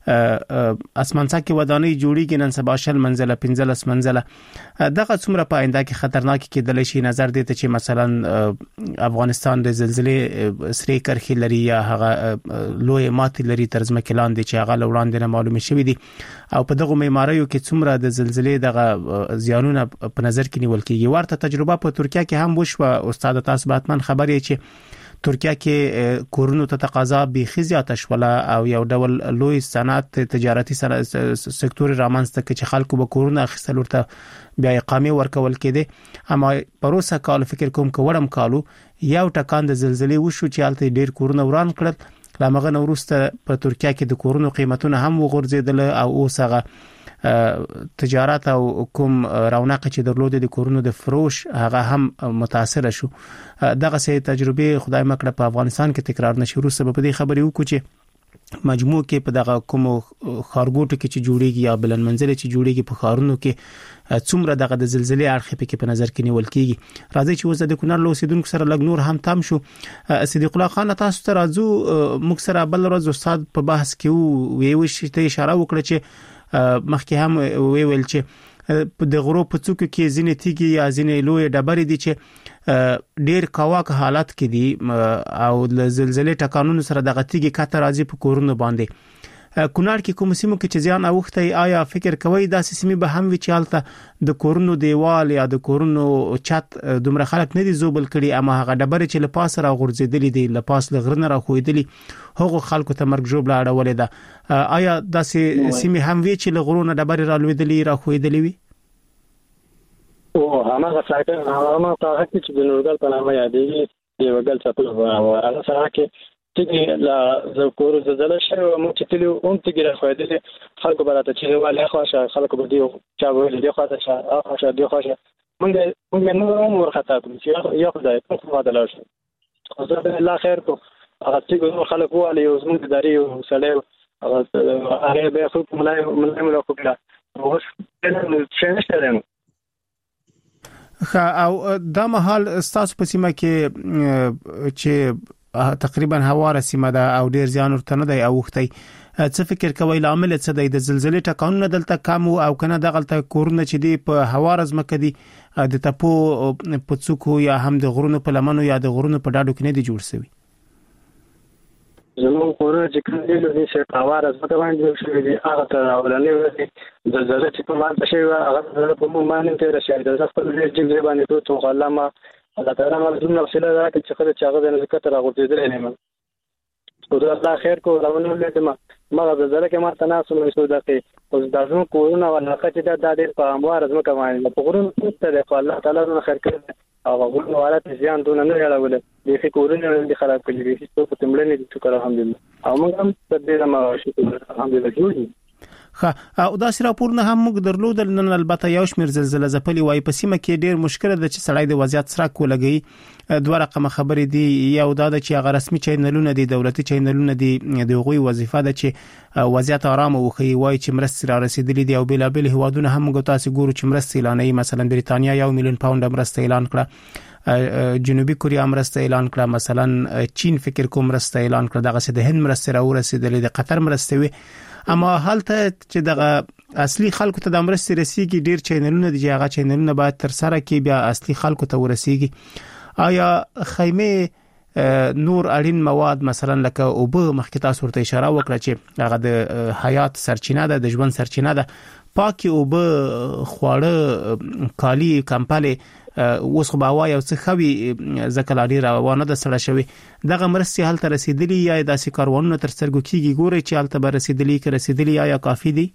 اسمانڅا کې ودانۍ جوړیږي نن سبا شل منزله پنځلس منزله دغه څومره په آینده کې خطرناک کېدلی شي نظر دې ته چې مثلا افغانستان د زلزلې سری کرخي لري یا هغه لوی ماتي لري تر ځمکې لاندې چې هغه وړاندې نه معلومه شوې دي او په دغه معماریو کې څومره د زلزلې دغه زیانونه په نظر کې نیول کېږي ورته تجربه په ترکیه کې هم وشوه استاد تاسو باتمن خبرې چې ترکیه کې کورونو ته تقاضا به زیاته شوله او یو ډول لوی صنعت تجارتي سکتور رامنځته کړي چې خلکو به کورونه اخیستل ورته بیا اقامه ورکول کېده اما پروسه کال فکر کوم کوړم کالو یو ټکان د زلزلې وشو چې حالت ډیر کورونه وران کړل لامغه نورسته په ترکیه کې د کورونو قیمتونه هم وغورځیدل او اوسغه تجارت او کوم رونق چې درلود د کورونو د فروش هغه هم متاثر شو دغه سه تجربه خدای مکړه په افغانستان کې تکرار نشي روسه په دې خبرې وکړي چې مجموع کې په دغه کوم خارګوټ کې چې جوړیږي یا بلند منزل چې جوړیږي په خارونو کې څومره دغه د زلزلې اړخ په کې په نظر کې نیول کیږي راځي چې وزه د کونړ له اوسیدونکو سره لګ نور هم تام شو صدیق الله خان تاسو ته راځو موږ سره بل ورځ استاد په بحث کې وی وشي ته اشاره وکړه چې مخکې هم ویل چې په د غرو په څوک کې ځینې تیږي یا ځینې لوی ډبرې دي چې ډیر کاواک حالت کې دي او د زلزلې ټکانونو سره دغه تیږي کته راځي په کورونو باندې کونړ کې کوم سیمو کې چې ځان اوخته آیا فکر کوي دا سیمې به هم وچالته د کورونو دیوال یا د کورونو چت دومره خلک نه دي زوبل کړي اما هغه ډبرې چې لپاس را غورځېدلې دي لپاس لغرنه را خوېدلې هغه خلکو ته مرګ جوړ لاړولې ده آیا دا سیمې هم وی چې لغرونه ډبرې را لوېدلې را خوېدلې وي او هغه څنګه هغه هغه چې د نورګل په نامه یادېږي دی وګل څه په هغه سره کې چې لا زکور زلزلہ شوه مو چې تلو اون تیګ راخوېدل خلکو براته چې والي خواشه خلکو به دی چا ویل دی خواشه خواشه دی خواشه مونږ مونږ نو عمر خطا کوم چې یو خدای په خوا دلار شو خو زه به الله خیر کو هغه چې خلکو والي او زموږ داري او سړی هغه هغه به خو ملای ملای ملای کوله او څه نشته نو او دا مهال استاسو په سیمه کې چې تقریبا هواره سیمه ده او ډیر ځان ورته نه دی اوختي څه فکر کوي لامل څه دی د زلزلې ټکانونه دلته کم او کنه دغلته کورونه چې دی په هواره ځمکه دي د تپو په څوکو یا هم د غرونو په لمنو یا د غرونو په ډاډو کې نه دي جوړ شوی زموږ کورونه چې کوم دی نو چې هواره ځمکه باندې جوړ شوی دي هغه ته اولنې ورځې د زلزلې چې په باندې شوی هغه په مو باندې تیر شوی د خپل ځای باندې ټول غلامه الله تعالی موږ زموږ وسیله راکړي چې خدای چې هغه د ذکر راغورځېدل نه مې خدای الله خیر کو راونه ولې ما ما د زړه کې ما تناسب نشو دقیق او د ځو کورونه ولکه چې دا د په اموار ځمکه باندې په غرونو ته الله تعالی نو خیر کړي او غوړو حالت زیان دون نه یړول دي چې کورونه دې خراب کړي دي چې په تمړنې دي شکر الحمدلله او موږ هم د دې ما شکر الحمدلله جوړي خا او دا سره پورنه هم موږ درلودل نن البته یو شمیر زلزلہ ځپلي وای په سیمه کې ډیر مشکل ده چې سړی د وضعیت سره کولګي دوه رقم خبرې دي یو دا د چې هغه رسمي چینلونه دي دولتي چینلونه دي د غوي وظیفه ده چې وضعیت آرام وخی وای چې مرستې را رسیدلې دي او بل بل هوادونه هم موږ تاسو ګورو چې مرستې اعلانوي مثلا بریتانیا یو میلیون پاوند مرستې اعلان کړه جنوبي کوریا مرسته اعلان کړه مثلا چین فکر کوم مرسته اعلان کړه دغه څه د هند مرسته را ورسېدلې د قطر مرسته وي اما حالته چې دغه اصلي خلکو ته د مرستې رسیدي ډیر چینلونه دي چې هغه چینلونه باید تر سره کې بیا اصلي خلکو ته ورسیږي آیا خیمه نور اړین مواد مثلا لکه او به مخکې تاسو ورته اشاره وکړه چې هغه د حیات سرچینه ده د ژوند سرچینه ده پاکي او به خواړه کالی کمپاله اوس خو باوا یو څه خوي زکلاري روانه د سره شوی دغه مرستې حل تر رسیدلی یا داسې کاروانونه تر سترګو کیږي ګوري چې حل ته رسیدلی کې رسیدلی یا کافی دي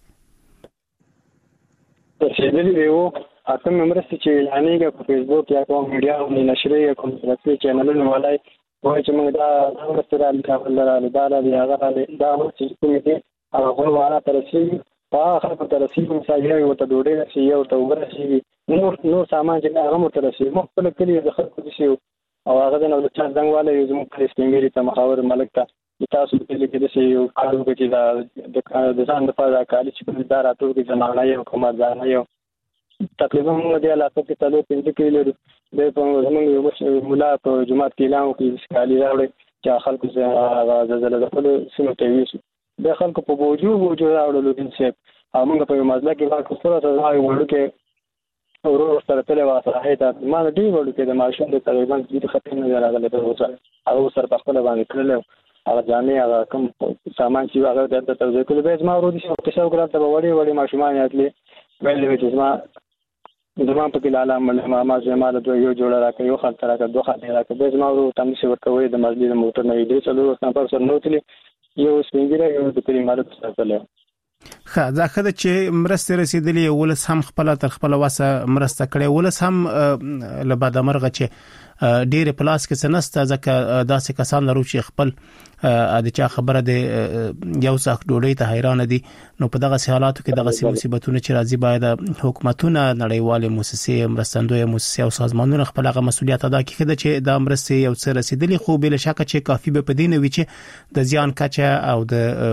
رسیدلی دی او اته مرستې چې اعلانېږي په فیسبوک یا کوم میډیا او نشریه یا کوم رسمي چینلونو ولای وایي چې موږ دا مرستې را لیکل لري دا د هغه دا چې کوم دي هغه واره تر رسیدي په خپل تر رسیدي مثال یو ته ډوډۍ شي یو ته ورسیږي نور نور سامان چې هغه مرته رسیدي مخ په کلی د خلکو دي شي او هغه د نو چا څنګه یو زموږ په سپینګری ته مخاور ملک ته تاسو په دې کې د شي یو کارو کې دا د ځان د پاره کالي چې په دار اتو کې زنانه یو کومه ځان یو تقریبا موږ د علاقې کې تلو پنځه کیلو د په زموږ یو مولا په جمعه کې اعلان وکړي چې کالي راوړي چې خلکو زلزلہ د خپل سیمه ته ویسي د خلکو په بوجو بوجو راوړل دي چې موږ په مزله کې واکو سره راځي وړو کې ورور سره تل واسه ته ما دې وړو کې د ماشوم د تقریبا د خطر نه راغلی په وسه هغه سره په خپل باندې کړل هغه جامې هغه کوم سامان چې هغه د توزیع کول به ما ورو دي چې په څو ګرام ته وړي وړي ماشومان یاتلې ویلې چې ما زما په کې لاله ما ما زما د یو جوړه راکې یو خاطر راکې دوه خاطر راکې به زما ورو تم څه ورکوي د مسجد موټر نه دې څلور نفر سره نوتلې یو سپینګره یو د پریمار څخه تلل خا ځکه چې مرسته رسیدلې ولس هم خپل تر خپل واسه مرسته کړي ولس هم لباده مرغه چې ډېر پلاس کې سنسته ځکه داسې کسان لرو چې خپل د چا خبره د یو څاخ ډوډۍ ته حیران دي نو په دغه حالاتو کې دغه مصیبتونه چې راځي باید حکومتونه نړیوال موسسې مرستندوی موسسې او سازمانونه خپل هغه مسولیت ادا کړي چې د مرستې یو څه رسیدلې خو بل شک چې کافي به پدې نه وي چې د زیان کچه او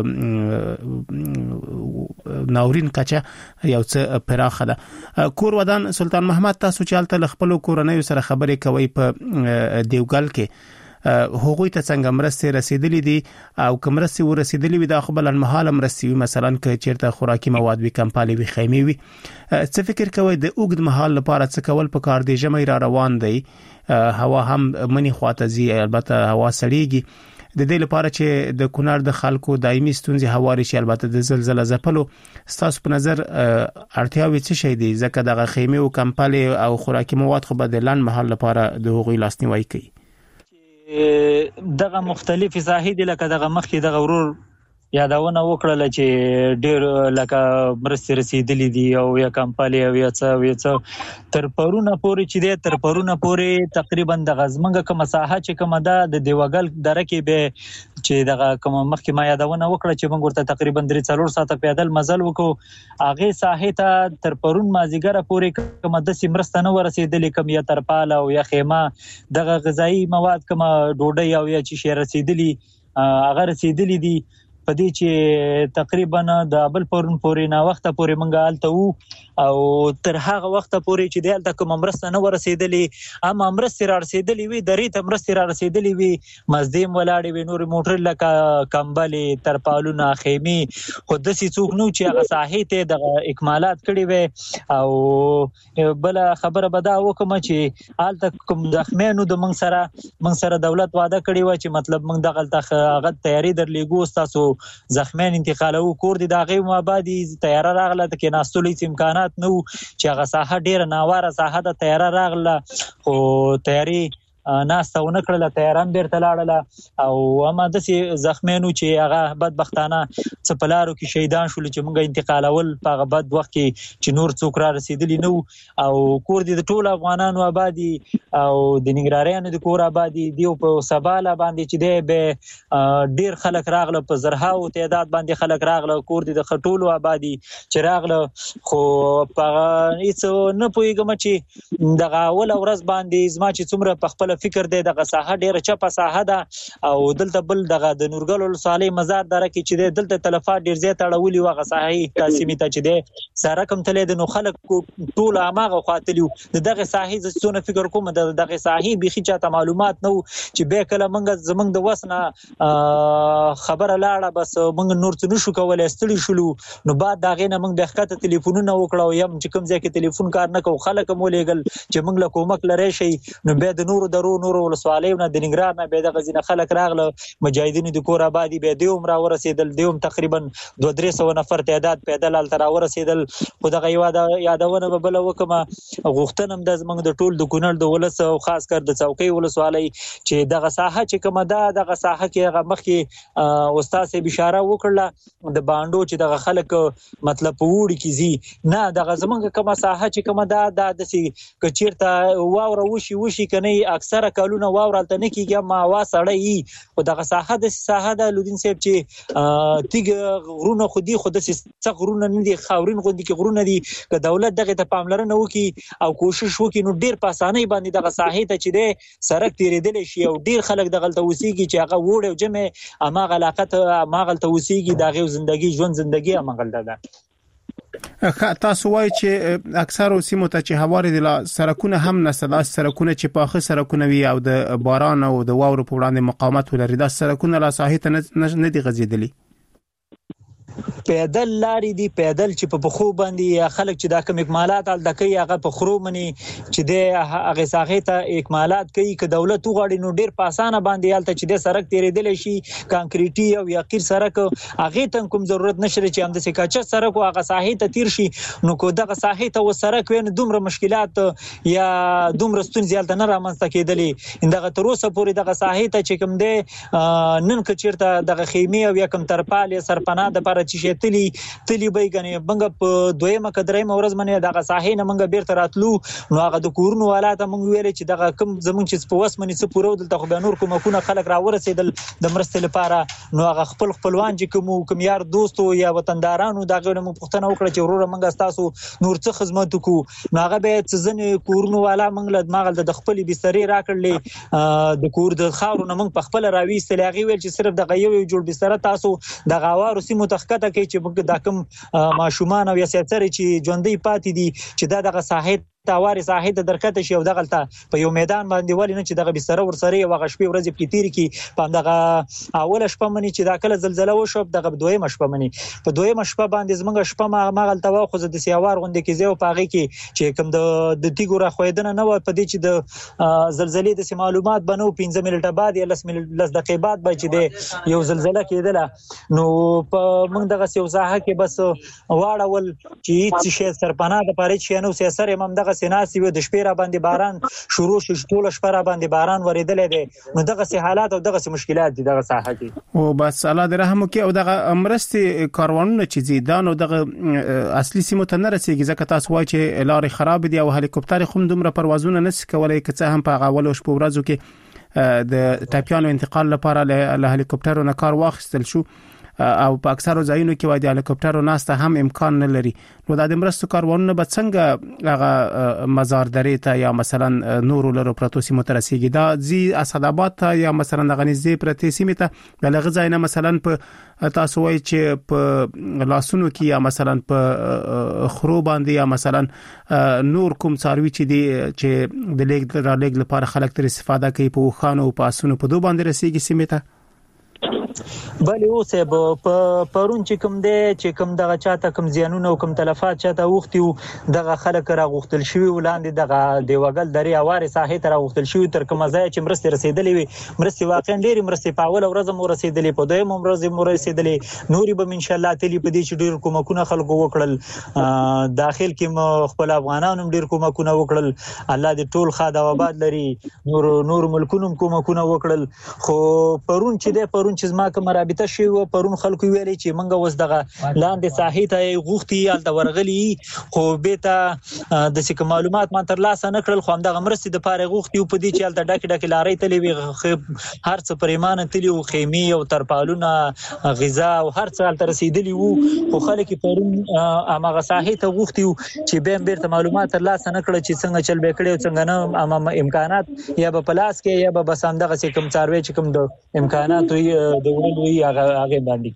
د ناورین کچه یو څه پراخه ده. کور ودان سلطان محمد تاسو چې الته خپل کورنۍ سره خبرې کوي په دیوګل کې هغوی ته څنګه مرسته رسیدلې دي او کوم مرسته ورسیدلې وي د خپل انمحاله مرسته مثلا ک چیرته خوراکي مواد وي کمپالي وي خیمه وي څه فکر کوي د اوګد محل لپاره څه کول په کار دی جمع را روان دی هوا هم منی خواته زی البته هوا سړیږي د دې لپاره چې د کونړ د خلکو دایمي ستونزې هواري شي البته د زلزلہ زپلو ستاسو په نظر اړتیاوې څه شي دي ځکه دغه خیمه او کمپالي او خوراکي مواد خو بدلن محل لپاره د هغوی لاسنیوي کوي دغه مختلفي ساحې دي لکه دغه مخکې دغه ورور یادونه وکړه چې ډېر لکه مرستې رسیدلې دي او یا کمپالي او یا څه یا څه تر پرونه پورې چې دی تر پرونه پورې تقریبا د غزمنګ کوم ساحه چې کوم ده د دیوګل دره کې به چې دغه کوم مخکې ما یادونه وکړه چې موږ ورته تقریبا درې څلور ساعته پیدل مزل وکړو هغه ساحه ته تر پرون مازیګر پورې کوم د سیمرسته نه ورسېدلې کوم یا ترپال او یا خیمه دغه غذایی مواد کوم ډوډۍ او یا چې شي رسیدلې هغه رسیدلې دي په دې چې تقریبا د ابل پرون پورې نه وخت پورې منګه آلته وو او تر هغه وخت پورې چې دلته کوم مرسته نه ورسېدلې اما مرسته را رسېدلې وي درې ته مرسته را رسېدلې وي مزدیم ولاړې وي نور موټر لکه کمبلې ترپالونه خیمه خو د سې څوک نو چې هغه ساحې ته د اکمالات کړي وي او بل خبره بدا وکم چې آلته کوم زخمینو د من سره من سره دولت وعده کړی و چې مطلب من دغه هغه تیاری درلېګو تاسو زخمین انتقالو کور دي دغه مابادي تیار راغله د کې ناستولې امکانات نو چې هغه ساحه ډیره ناواره ساحه د تیار راغله خو تیاری ناستونه کړل تیاران بیرته لاړل او اما د زخمینو چې هغه بدبختانه څپلارو کې شهیدان شول چې مونږه انتقالول په هغه بد وخت کې چې نور څوک را رسیدلی نو او کور دي د ټول افغانانو آبادی او د ننګرهاریانو د کور آبادی دی په سباله باندې چې دی به ډیر خلک راغله په زرهاو تعداد باندې خلک راغله کور دي د خټولو آبادی چې راغله خو په هیڅ نه پویګم چې دغه اول ورځ باندې زما چې څومره په خپل فکر دی دغه ساحه ډیره چپه ساحه ده او دلته بل دغه د نورګل ولسوالۍ مزار دره کې چې دی دلته تلفات ډیر زیات اړولي وغه ساحه تاسیمي ته چې دی سره کم تلې د نو خلک ټول اماغه خاطلیو دغه ساحه زونه فکر کوم دغه ساحه بيخي چاته معلومات نو چې به کله منګ زمنګ د وسنه خبره لاړه بس منګ نور څه نشو کولای ستړي شلو نو بعد دغه نه منګ د خاطر ټلیفونونه وکړو یم چې کوم ځای کې ټلیفون کار نه کو خلک مولېګل چې منګ له کومک لري شي نو به د نور درو نور ولسوالۍ نه د ننګرهار نه به د غزنه خلک راغله مجاهدینو د کور آبادی به دیوم را ورسېدل دیوم تقریبا دوه درې سو نفر تعداد پیدل ال تر ورسېدل خو دغه یادونه به بل وکمه غوښتنم د زمنګ د ټول د کونړ د ولس او خاص کر د څوکۍ ولسوالۍ چې دغه ساحه چې کومه ده دغه ساحه کې هغه مخکې استاد سه اشاره وکړه د باندو چې دغه خلک مطلب وړي کیږي نه دغه زمنګ کومه ساحه چې کومه ده د سې کچیرته واوره وشي وشي کني اکثره کلونه واورالته نه کیږي ما وا سړی او دغه ساحه د ساحه د لودین صاحب چې تیګ غرونه خودي خود څه غرونه نه دي خاورین غوندي کې غرونه دي که دولت دغه ته پاملرنه وکي او کوشش وکي نو ډیر په اسانۍ باندې دغه ساحه ته چې دی سرک تیریدل شي او ډیر خلک دغه توسيږي چې هغه وړ او جمع اماغه علاقه اماغه توسيږي دغه ژوندۍ ژوند ژوندۍ اماغه ده تاسو وایي چې اکثر سیمو ته چې هواري د سرکونه هم نسدا سرکونه چې پاخه سرکونه وي او د باران او د واورو په وړاندې مقاومت ولري دا سرکونه لا ساحه ته نه دي غځیدلي پیدل لارې دي پیدل چې په بخو باندې خلک چې دا کوم اکمالات ال دکې هغه په خرو منی چې د هغه ساغه ته اکمالات کوي ک دولت وغاړي نو ډیر په اسانه باندې یالته چې د سړک تیرېدل شي کانکریټي او یقیر سړک هغه ته کوم ضرورت نشي چې هم د سکاچه سړک او هغه ساحه ته تیر شي نو کو دغه ساحه ته و سړک وین دومره مشکلات یا دومره ستونزې یالته نه رامنځته کېدلې دغه تر اوسه پورې دغه ساحه ته چې کوم دی نن کچیرته دغه خیمه او یا کوم ترپال یا سرپناه د لپاره چې شتلی تلی به غنې بنګ په دویمه کدرېمه ورځ باندې دغه ساحه نه منګه بیرته راتلو نو هغه د کورونو حالات موږ ویل چې دغه کم زمون چې په وس منی څه پورو دلته خو به نور کومه خلک را ورسېدل د مرستې لپاره نو هغه خپل خپلوان چې کوم کوم یار دوستو یا وطندارانو دغه نو پښتنه وکړه چې ورور منګه تاسو نور څه خدمت وکړو نو هغه به ځنې کورونو والا منګ له ماغل د خپل بسترې راکړلې د کور د خاورو نه منګ په خپل راوي استلاغي ویل چې صرف دغه یو جوړ بستر تاسو د غوارو سیمو تخکته کې چې د کوم ماشومان او یا سیاسي چې ژوندۍ پاتې دي چې دا دغه ساحه تاواري ساحه د درکته شي او دغه په یو میدان باندې ولې نه چې دغه بستر ورسره یو غشپې ورځې په تیر کې په دغه اوله شپه منی چې دا کله زلزلہ وشو دغه دویمه شپه منی په دویمه شپه باندې زمونږ شپه ما مغل توا خو د سیاوار غونډه کې زو پاغي کې چې کوم د د تیګو را خویدنه نه و په دې چې د زلزلې د معلومات بنو پنځه منټه بعد یا لس لس دقیقې بعد به چې د یو زلزلہ کېدله نو په موږ دغه سیو ساحه کې بس واړول چې هیڅ شی سرپناه د پاره چې نو سیاسر هم دغه سیناسي و د شپې را باندې باران شروع شو ټول شپه را باندې باران ورېدل دي نو دغه سي حالات او دغه سي مشکلات دي دغه ساحه کې او بس الله دې رحم وکي او دغه امرستي کاروانونه چې زیدان او دغه اصلي سیمو ته نه رسیږي ځکه تاسو وایي چې لارې خراب دي او هلیکوپټر خو دومره پروازونه نشي کولای که څه هم په اول شپه ورځو کې د ټاپیانو انتقال لپاره له هلیکوپټرونو کار واخیستل شو او په اکثرو ځایونو کې وایي د هلیکوپټرو ناسته هم امکان نه لري نو د مرستو کاروانونه به څنګه هغه مزار درې ته یا مثلا نورو لرو پروتو سیمو ته رسیږي دا زی اسداباد ته یا مثلا د غنیزې پرتی سیمه ته د لغزاینه مثلا په تاسو وایي چې په لاسونو کې یا مثلا په خرو باندې یا مثلا نور کوم څاروي چې دی چې د لیګ را لیګ لپاره خلک تر استفاده کوي په خوانو په اسونو په دوه باندې رسیږي سیمه ته بلې اوسه په پرون چې کوم دی چې کوم دغه چاته کوم زیانونه او کوم تلفات چاته وختي دغه خلک را غوښتل شوی ولاندې دغه دیوګل درې اواره ساحه ته را غوښتل شوی تر کومه ځای چې مرستې رسیدلې وي مرستې واقعا ډېری مرستې په اول ورځ مو رسیدلې په دویم ورځ مو رسیدلې نوري به ان شاء الله تلی په دې چې ډېر کومکونه خلکو وکړل داخل کې مو خپل افغانانو ډېر کومکونه وکړل الله دې ټول خاده آباد لري نور نور ملکونو کومکونه وکړل خو پرون چې دی پرون چې ما کوم رابطه شي و پرون خلکو ویلي چې منګه وس دغه لاندې ساحه ته غوښتي الته ورغلي خو به ته د څه معلومات ما تر لاسه نکړل خو دغه مرستې د پاره غوښتي په دې چې الته ډک ډک لارې تلې وي هر څه پریمانه تلې او خیمه او ترپالونه غذا او هر څه الته رسیدلی وو خو خلک پرون امغه ساحه ته غوښتي چې به بیرته معلومات تر لاسه نکړل چې څنګه چل به کړي څنګه نه امام امکانات یا به پلاس کې یا به بسام دغه څه کوم څاروي چې کوم د امکانات د وړلوي هغه هغه باندې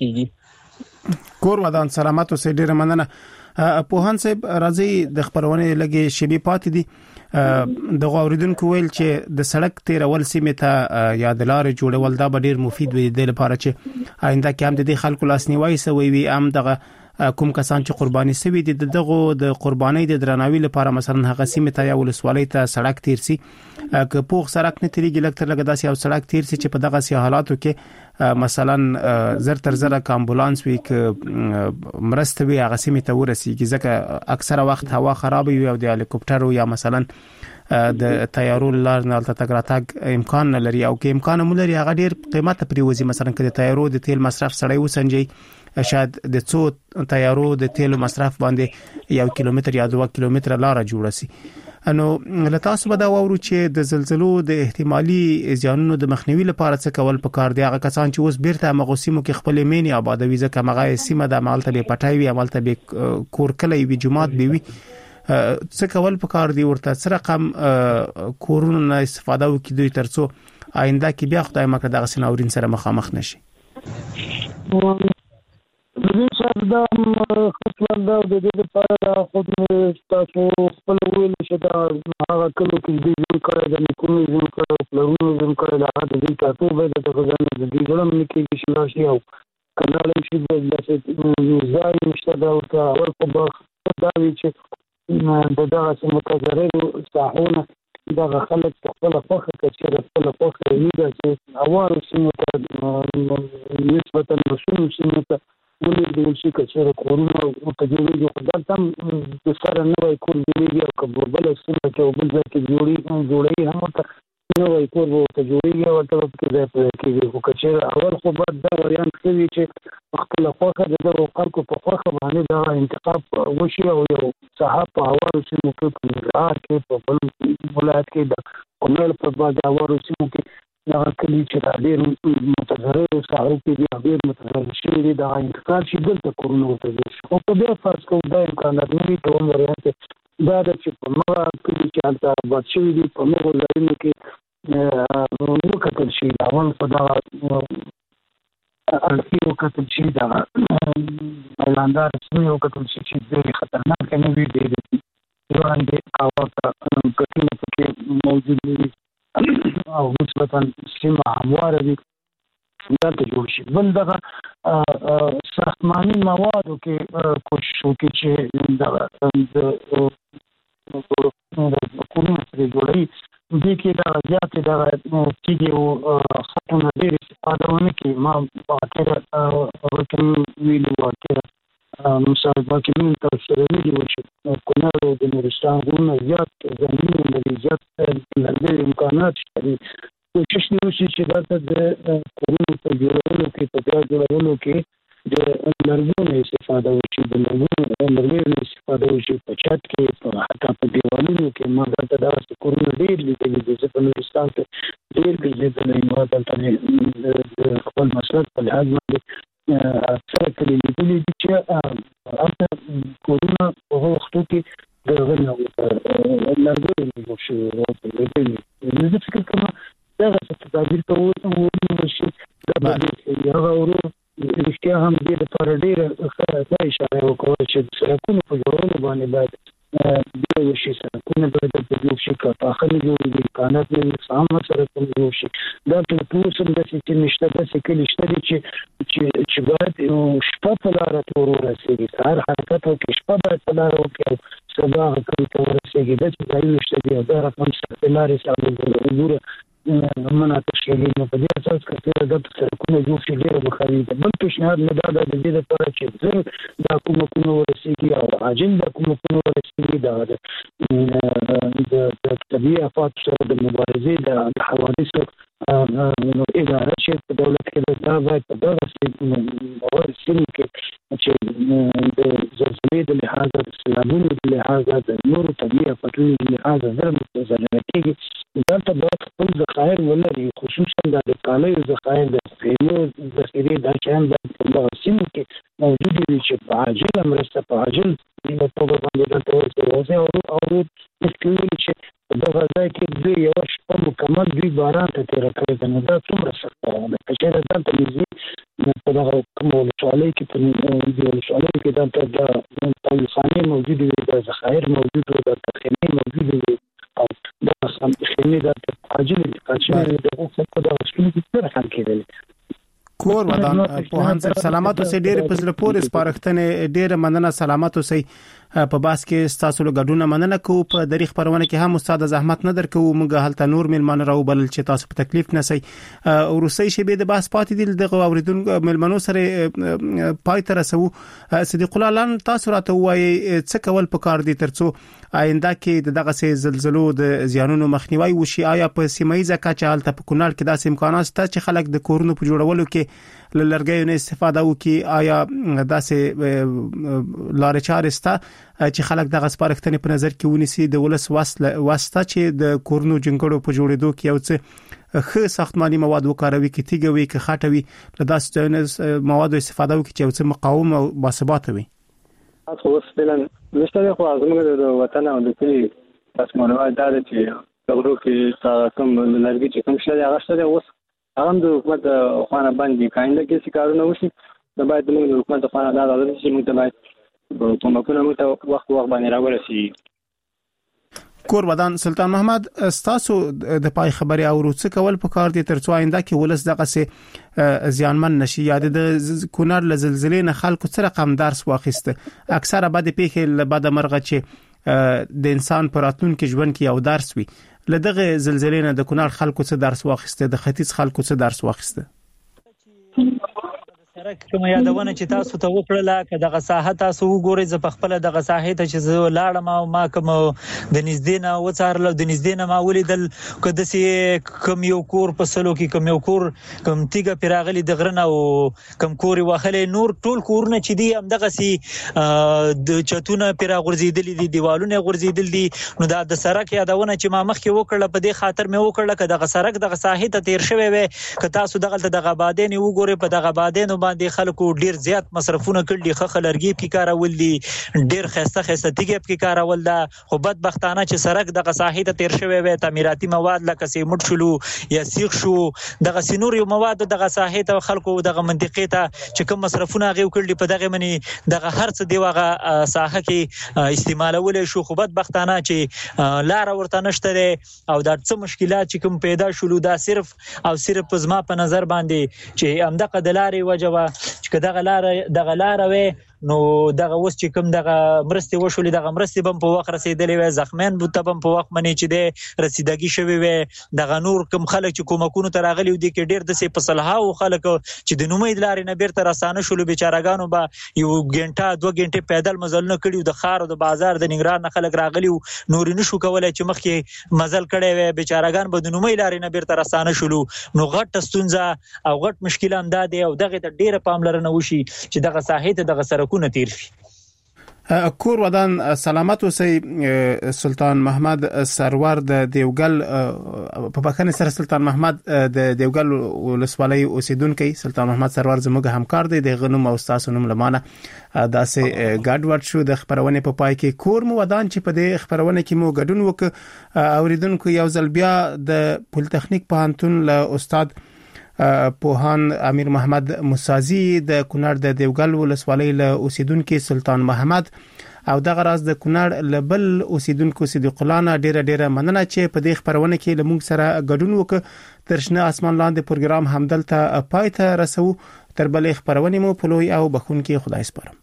کیږي کور ودان سلامت او سې ډیره مننه په هان صاحب راځي د خبرونه لګي شبي پاتې دي د غوړیدونکو ویل چې د سړک تیرول سیمه ته یا د لارې جوړول دا ډیر مفید وي د لپاره چې آینده کې هم د خلکو لاسنیوي سوي وي هم دغه کوم کسان چې قرباني سوي دي دغه د قرباني د درناوي لپاره مثلا هغه سیمه ته یا ولسوالۍ ته سړک تیر سي که پوخ سړک نه تیریږي لکه لکه داسې یو سړک تیر سي چې په دغه سي حالاتو کې مثلا زر تر زر امبولانس وي ک مرسته وي هغه سیمه ته ورسیږي ځکه اکثره وخت هوا خراب وي او د هلیکوپټر یا مثلا د طیارو لار نه تل تک راتګ امکان نه لري او کې امکان مو لري هغه ډیر قیمته پریوزي مثلا کله طیارو د تیل مصرف سړی وسنجي شاید د څو طیارو د تیل مصرف باندې یو کیلومتر یا دوه کیلومتر لار جوړه سي انو لتاسو به دا وورو چې د زلزلو د احتمالي زیانونو د مخنیوي لپاره څه کول پکار دی هغه کسان چې اوس بیرته مغوسیمو کې خپل مینی آبادوي ځکه مغه سیمه د عملته به پټای وي عملته به کور کلی وي جماعت به وي څه کول پکار دی ورته سره رقم کورونه استفاده وکړي دوی ترڅو آینده کې بیا خدای مکه دغه سناورین سره مخامخ نشي زه چې دا خپل دا د دې لپاره خود تاسو خپل ویل چې دا هغه کلو کې دې ځل کړی د کومې ځل کړی پلانونه ځل کړی دا د دې تاسو به د غزان د دې ځلم کې چې شي او کنال شي د ځای نشته دا ورته اول په باغ دا وی چې د دغه متضررو ساحونه دغه خلک په خپل خوخه کې چې خپل خوخه یې د چې اوار سیمه ته نسبتا مسؤل سیمه ته ولې د شي چې کورونه او تجربه خدای تم د سره نه وای کول دی او کبل سیمه کې بل ځای کې جوړي جوړي هم ته نو وای کول وو ته جوړي او ته کې ځای کې خو چې اول خو بعد دا وریان کوي چې خپل خوخه د خلکو په خوخه باندې دا انتخاب وشي او یو صاحب په اوار سیمه کې په نګار کې په بل ولایت کې د کومل په بعد اوار سیمه کې دا کلی چې ډېر متضرر ساحو کې دي ډېر متضرر شوي دي دا انتقال شي دلته کورونه وته شي خو په دې فرض کوو دا امکانات نه دي ټول وریان دا د چې په نوره کلی چې هلته آباد شوي دي په نورو ځایونو کې وکتل شي اول په دغه اړتیا وکتل شي دغه اعلاندار سیمې وکتل شي چې ډېرې خطرناکې نه وي ډېرې وړاندې کاوه کټونه پکې موجود دي او نسبتا سیمه همواره دي دلته جوړ شي بل دغه ساختماني موادو کې کوشش وکړي چې دغه د کورونه پرې جوړوي دې کې دغه زیاتې دغه تیږې او خطونه ډېر استفاده ونه کړي ما واقعا ورته ویلي واقعا مثال باقي من تفسير ویلي و چې کونړ او د نورستان غرونه زیات زمینونه لري زیات ډېر امکانات شته کوشش نه وشي چې دلته د کورونو په جوړولو کې په بیا جوړولو کې د لرګیو استفاده وشي د لرګیو استفاده وشي په چت کې حتی په دیوالونو کې ما دلته داسې کورونه ډېر لیدلي دي زه په نورستان کې ډېر ګرځېدلی ما دلته د خپل مسلک په لحاظ باندې اکثره کلی لیدلي دي چې هلته کورونه په هغو وختو کې د هغه نه لرګیو نه جوړ شوي وو زه فکر کوم دغه څه تعبیر ته ونیول شي دا به هغه ورو رښتیا هم دې لپاره ډېره ښه اشاره وکړه چې د سړکونو په جوړولو باندې باید ډېر وشي سړکونه باید دلته جوړ شي که پاخه نه جوړ دي امکانات نه وي سامه سړکونه جوړ شي دلته په اوس هم داسې چې نشته داسې کلي شته دي چې چې باید شپه په لاره ته ورسېږي سهار حرکت وکړي شپه باید په لاره وکړي او سبا هغه کلي ته ورسېږي داسې ځایونه شته دي او دا رقم سختې لارې سره وګوره مناطق شېږي نو په دې اساس که دلته سړکونه جوړ شي ډېره بخاري ده بل پیشنهاد مې دا ده د دې لپاره چې زر دا کومکونه ورسېږي او عاجل دا کومکونه ورسېږي دا د طبیعي آفاتو سره د مبارزې د حوادثو اداره چې په دولت کې دا باید په دغه سیمو کې چې د زلزلې د لحاظه د سیلابونو د لحاظه د نورو طبیعي آفاتونو د لحاظه زر متضرره کېږي دلته باید خپل ذخایر ولري خصوصا د کالیو ذخایر د خیمو ذخیرې دا شیان باید په دغه سیمو کې موجود وي چې په عاجله مرسته په عاجل په توګه باندې دلته ورسېږي او او مخکې ویلي چې په دغه ځای کې دوی یوه شپه مکمل دوی باران ته تېره کړې ده نو دا څومره سخته ده که چېرې دلته نږدې په دغه کومه ولسوالۍ کې په دې ولسوالیو کې دلته د تولخانې موجودې وي د ذخایر موجود وي دلته خیمې موجودې وي او دغه خیمې دلته عاجل انتقال شوي د هغو خلکو دغه شپونو کې څه حل کېدلې کور ودان پوهان صاحب سلامات اوسئ ډېر په زړه پورې سپارښتنې ډېر مننه سلامات اوسئ په باس کې تاسو له ګډونه مننه کوو په دریغ پرونه کې هم استاد زحمت نه درکو موږ هلته نور ملمن راو بل چې تاسو په تکلیف نسئ او روسي شی به د باس پاتې دي دغه اوریدونکو ملمنو سره پای تر رسو صدیق الله لان تاسو راته وایي څه کول پکار دي ترڅو آینده کې دغه سه زلزلو د زیانونو مخنیوي وشي آیا په سیمایي ځکه چې هلته په کونړ کې داسې امکانات شته چې خلک د کورونو په جوړولو کې لرګیو نه استفاده وکي آیا داسې لارې چارې شته چې خلک دغه سپارښتنې په نظر کې ونیسي د ولس واسطه چې د کورونو جنګړو په جوړېدو کې یو څه ښه ساختماني مواد وکاروي کې تیګوي کې خاطوي له داسې موادو استفاده وکي چې یو څه مقاوم او باثبات وي تاسو اوس بلن نشته خو زموږ د وطن او د کلی تاسو مونږه دا چې څنګه کې کوم لرګي چې کوم شته هغه شته اوس هغه د حکومت خوانه باندې کاینده کې سکارونه وشي د باید موږ د حکومت خوانه دا راځي چې موږ ته باید په کومه کومه وخت وخت باندې راورسي کور ودان سلطان محمد ستاسو د پای خبري او روڅ کول په کار دي ترڅو آینده کې ولس دغه سي زیانمن نشي. یاد د کونړ له زلزلې نه خلکو سره رقم درس واخیسته اکثره بعد پیښې له بعد مرغه چې د انسان پر راتلونکي ژوند کې یو درس وي. لدغه زلزلې نه د کونړ خلکو څه درس واخیسته، د ختیځ خلکو څه درس واخیسته؟ کوم یادونه چې تاسو ته وکړله که دغه ساحه تاسو وګورئ، زه په خپل دغه ساحه ته چې زه لاړم او ما کوم د نږدې نه وڅارل، د نږدې نه ما ولیدل که داسې کوم یو کور په سلو کې کوم یو کور کوم تیږه پرې راغلې د غره نه او کوم کور یې وهلی، نور ټول کورونه چې دي همدغسې د چتونه پرې راغورځېدلي دي، دیوالونه یې غورځېدلي دي. نو دا د سړک یادونه چې ما مخکې وکړله په دې خاطر مې وکړله که دغه سړک دغه ساحې ته تېر شوی وی، که تاسو دغلته دغه آبادین یې وګورئ، په دغه آبادینو باندې خلکو ډیر زیات مصرفونه کړل، خخ لرګي په کارول دي، ډیر خسته خسته تیګه په کارول ده. خو بدبختانه چې سړک دغه ساحې ته تیر شوی وي، تعمیراتي مواد لکه سیمټ شلو یا سیخ شو، دغه سينور یو مواد دغه ساحې ته خلکو دغه منطقې ته چې کوم مصرفونه غو کړل په دغه منی دغه هر څه دیوغه ساحه کې استعمالول شو. خو بدبختانه چې لار ورته نشته او دا څه مشکلات چې کوم پیدا شول دا صرف او صرف زما په نظر باندې چې همدغه د لارې وجوه چې دغه لار دغه لار وې نو دغه اوس چې کوم دغه مرستي وشولې دغه مرستي بم په وخت رسیدلې وي، زخمین بو ته بم په وخت منی چې د رسیدګي شوی وي. دغه نور کوم خلک چې کومکونو ته راغلي دي کې ډیر د سي په صلاح او خلک چې د نومید لارې نه بیرته رسانه شول، بیچارهګانو به یو غنټه دوه غنټه پیدل مزل نه کړیو، د خار او د بازار د نګران نه خلک راغلي نور نشو کولای چې مخکې مزل کړي وي، بیچارهګان به د نومید لارې نه بیرته رسانه شول. نو غټ ستونزه او غټ مشکل هم ده او دغه ته ډیره پاملرنه وشي چې دغه ساحې ته دغه سره تیر شي. کور ودان سلامت اوسئ. سلطان محمد سرور د دیوګل په بخښنې سره سلطان محمد د دیوګل ولسوالۍ اوسیدونکو سلطان محمد سرور زموږ همکار دی، د غنوم او استاسو نوم لمانه داسې ګډوډ شو د خبرونه په پای کې. کور مو ودان چې په دې خبرونه کې مو ګډون وک اوریدونکو یو ځل بیا د پولیټیکنیک پوهنتون له استاد پوهان امیر محمد مسازی د کونړ د دیوګل ولسوالۍ له اوسیدونکو سلطان محمد او دغه راز د کونړ لبل اوسیدونکو صدیق الله نه ډیره ډیره مننه چې په دې خبرونه کې لمونږ سره ګډون وکړ. ترشنه اسمان لاندې پروګرام همدلته پای ته رسو، تر بلې خبرونه مو په لوی او بخونکي خدای سپارم.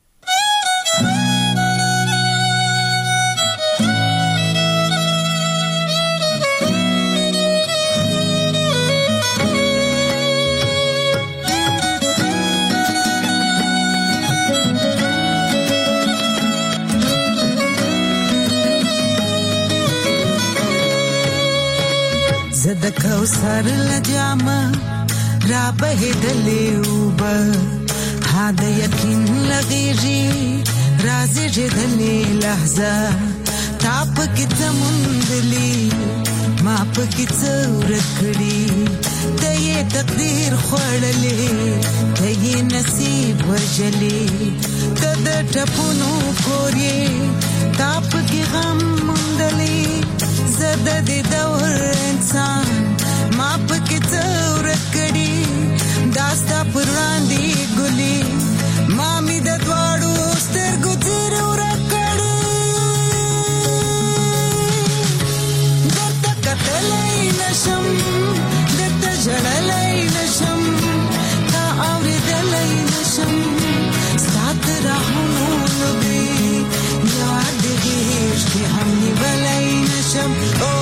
زد کوثر لجامه را بهدلې وب هدا یقین لغیږي رازي جدلې لحظه تاپ کې تمندلي ما په کې څور کړی ته یې تقدیر خړلې ته یې نصیب وجلې ته د ټپونو کورې تاپ کې غم مندلې زده د دور انسان ما پکې څور کړي داستا پراندې ګلي ما می د دواړو سترګو تیر ور کړي دته کتلې نشم دته جړلې نشم تا اورېدلې نشم سات راهونو لګي یاد دې چې هم نیولې نشم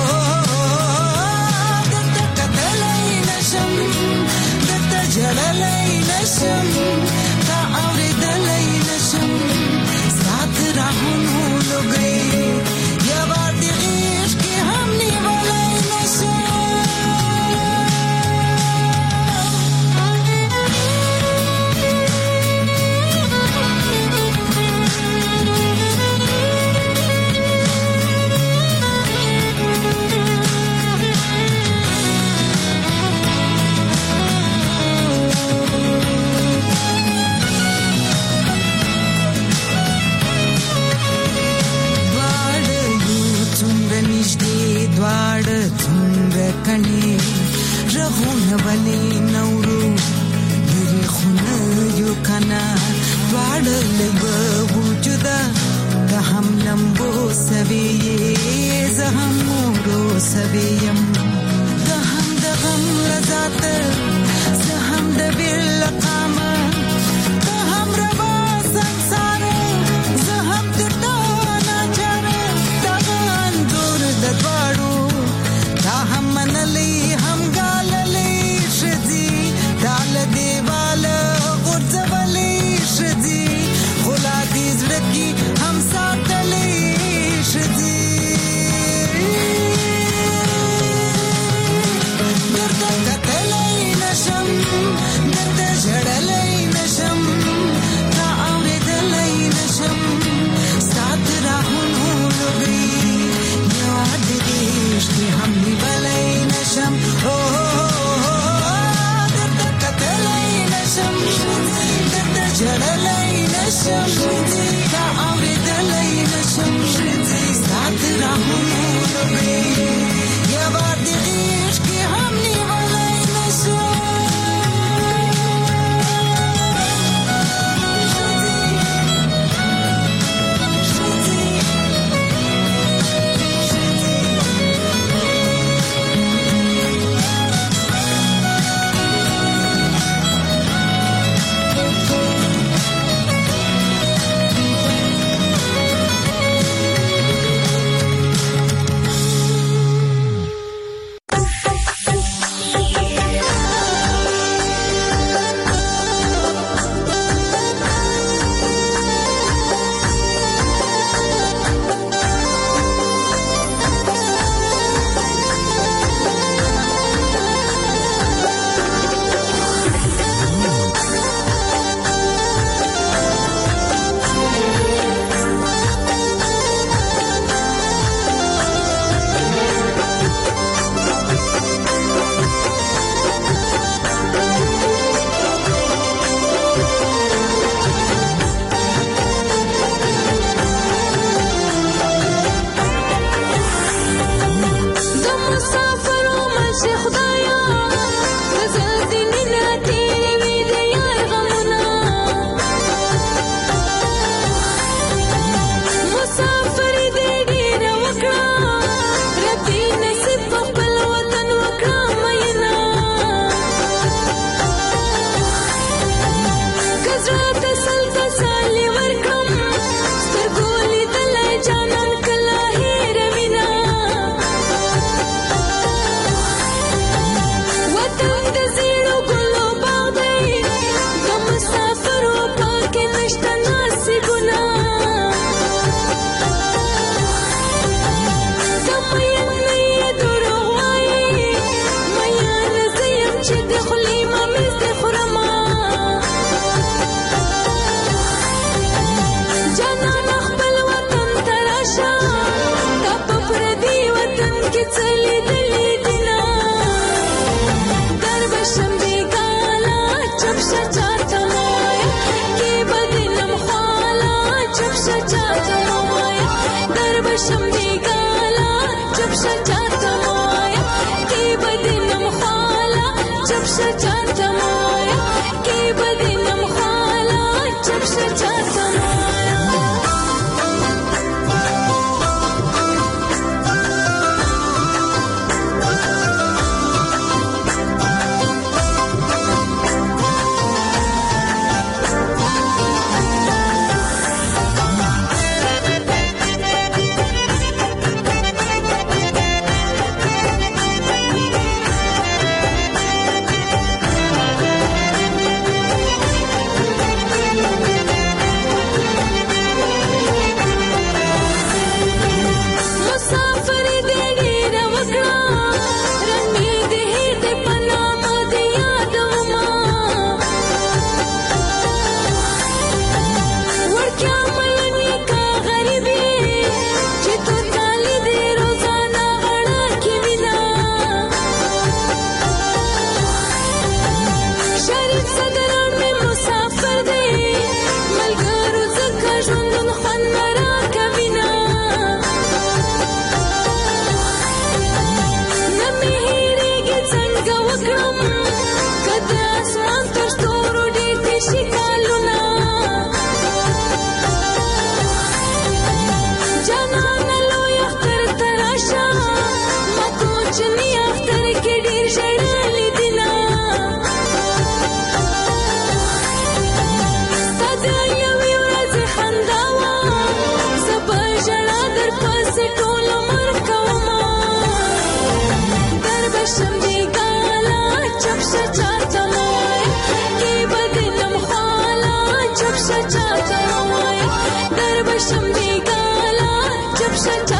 جلالای نشم تا اوریدلای نشم سات راهونو لګي یا بار دې عشق کې هم نیولای نشم. کني رغون ولي نورو دل خونه یو کنا واړ لګ وجودا هم لمبو سوي زهم مورو سويم دهم دغم رضات زهم دبر لقامه دهم روا संसार زهم دتانا چر دغان دور ددوارو دا هم منلی هم گاللی شدی دال دیوال غرزولی شدی خلا دی زړکی هم ساتلی شدی درته کتلی نشم درته ژړلی نشم تا اورېدلی نشم سات راهونو لوګي یاد دې عشق هم نیولی نشم درته کتلی نشم درته ژړلی نشم تا اورېدلی نشم سات راهونو لوګي یاد دې عشق هم نیولی نشم شجاعت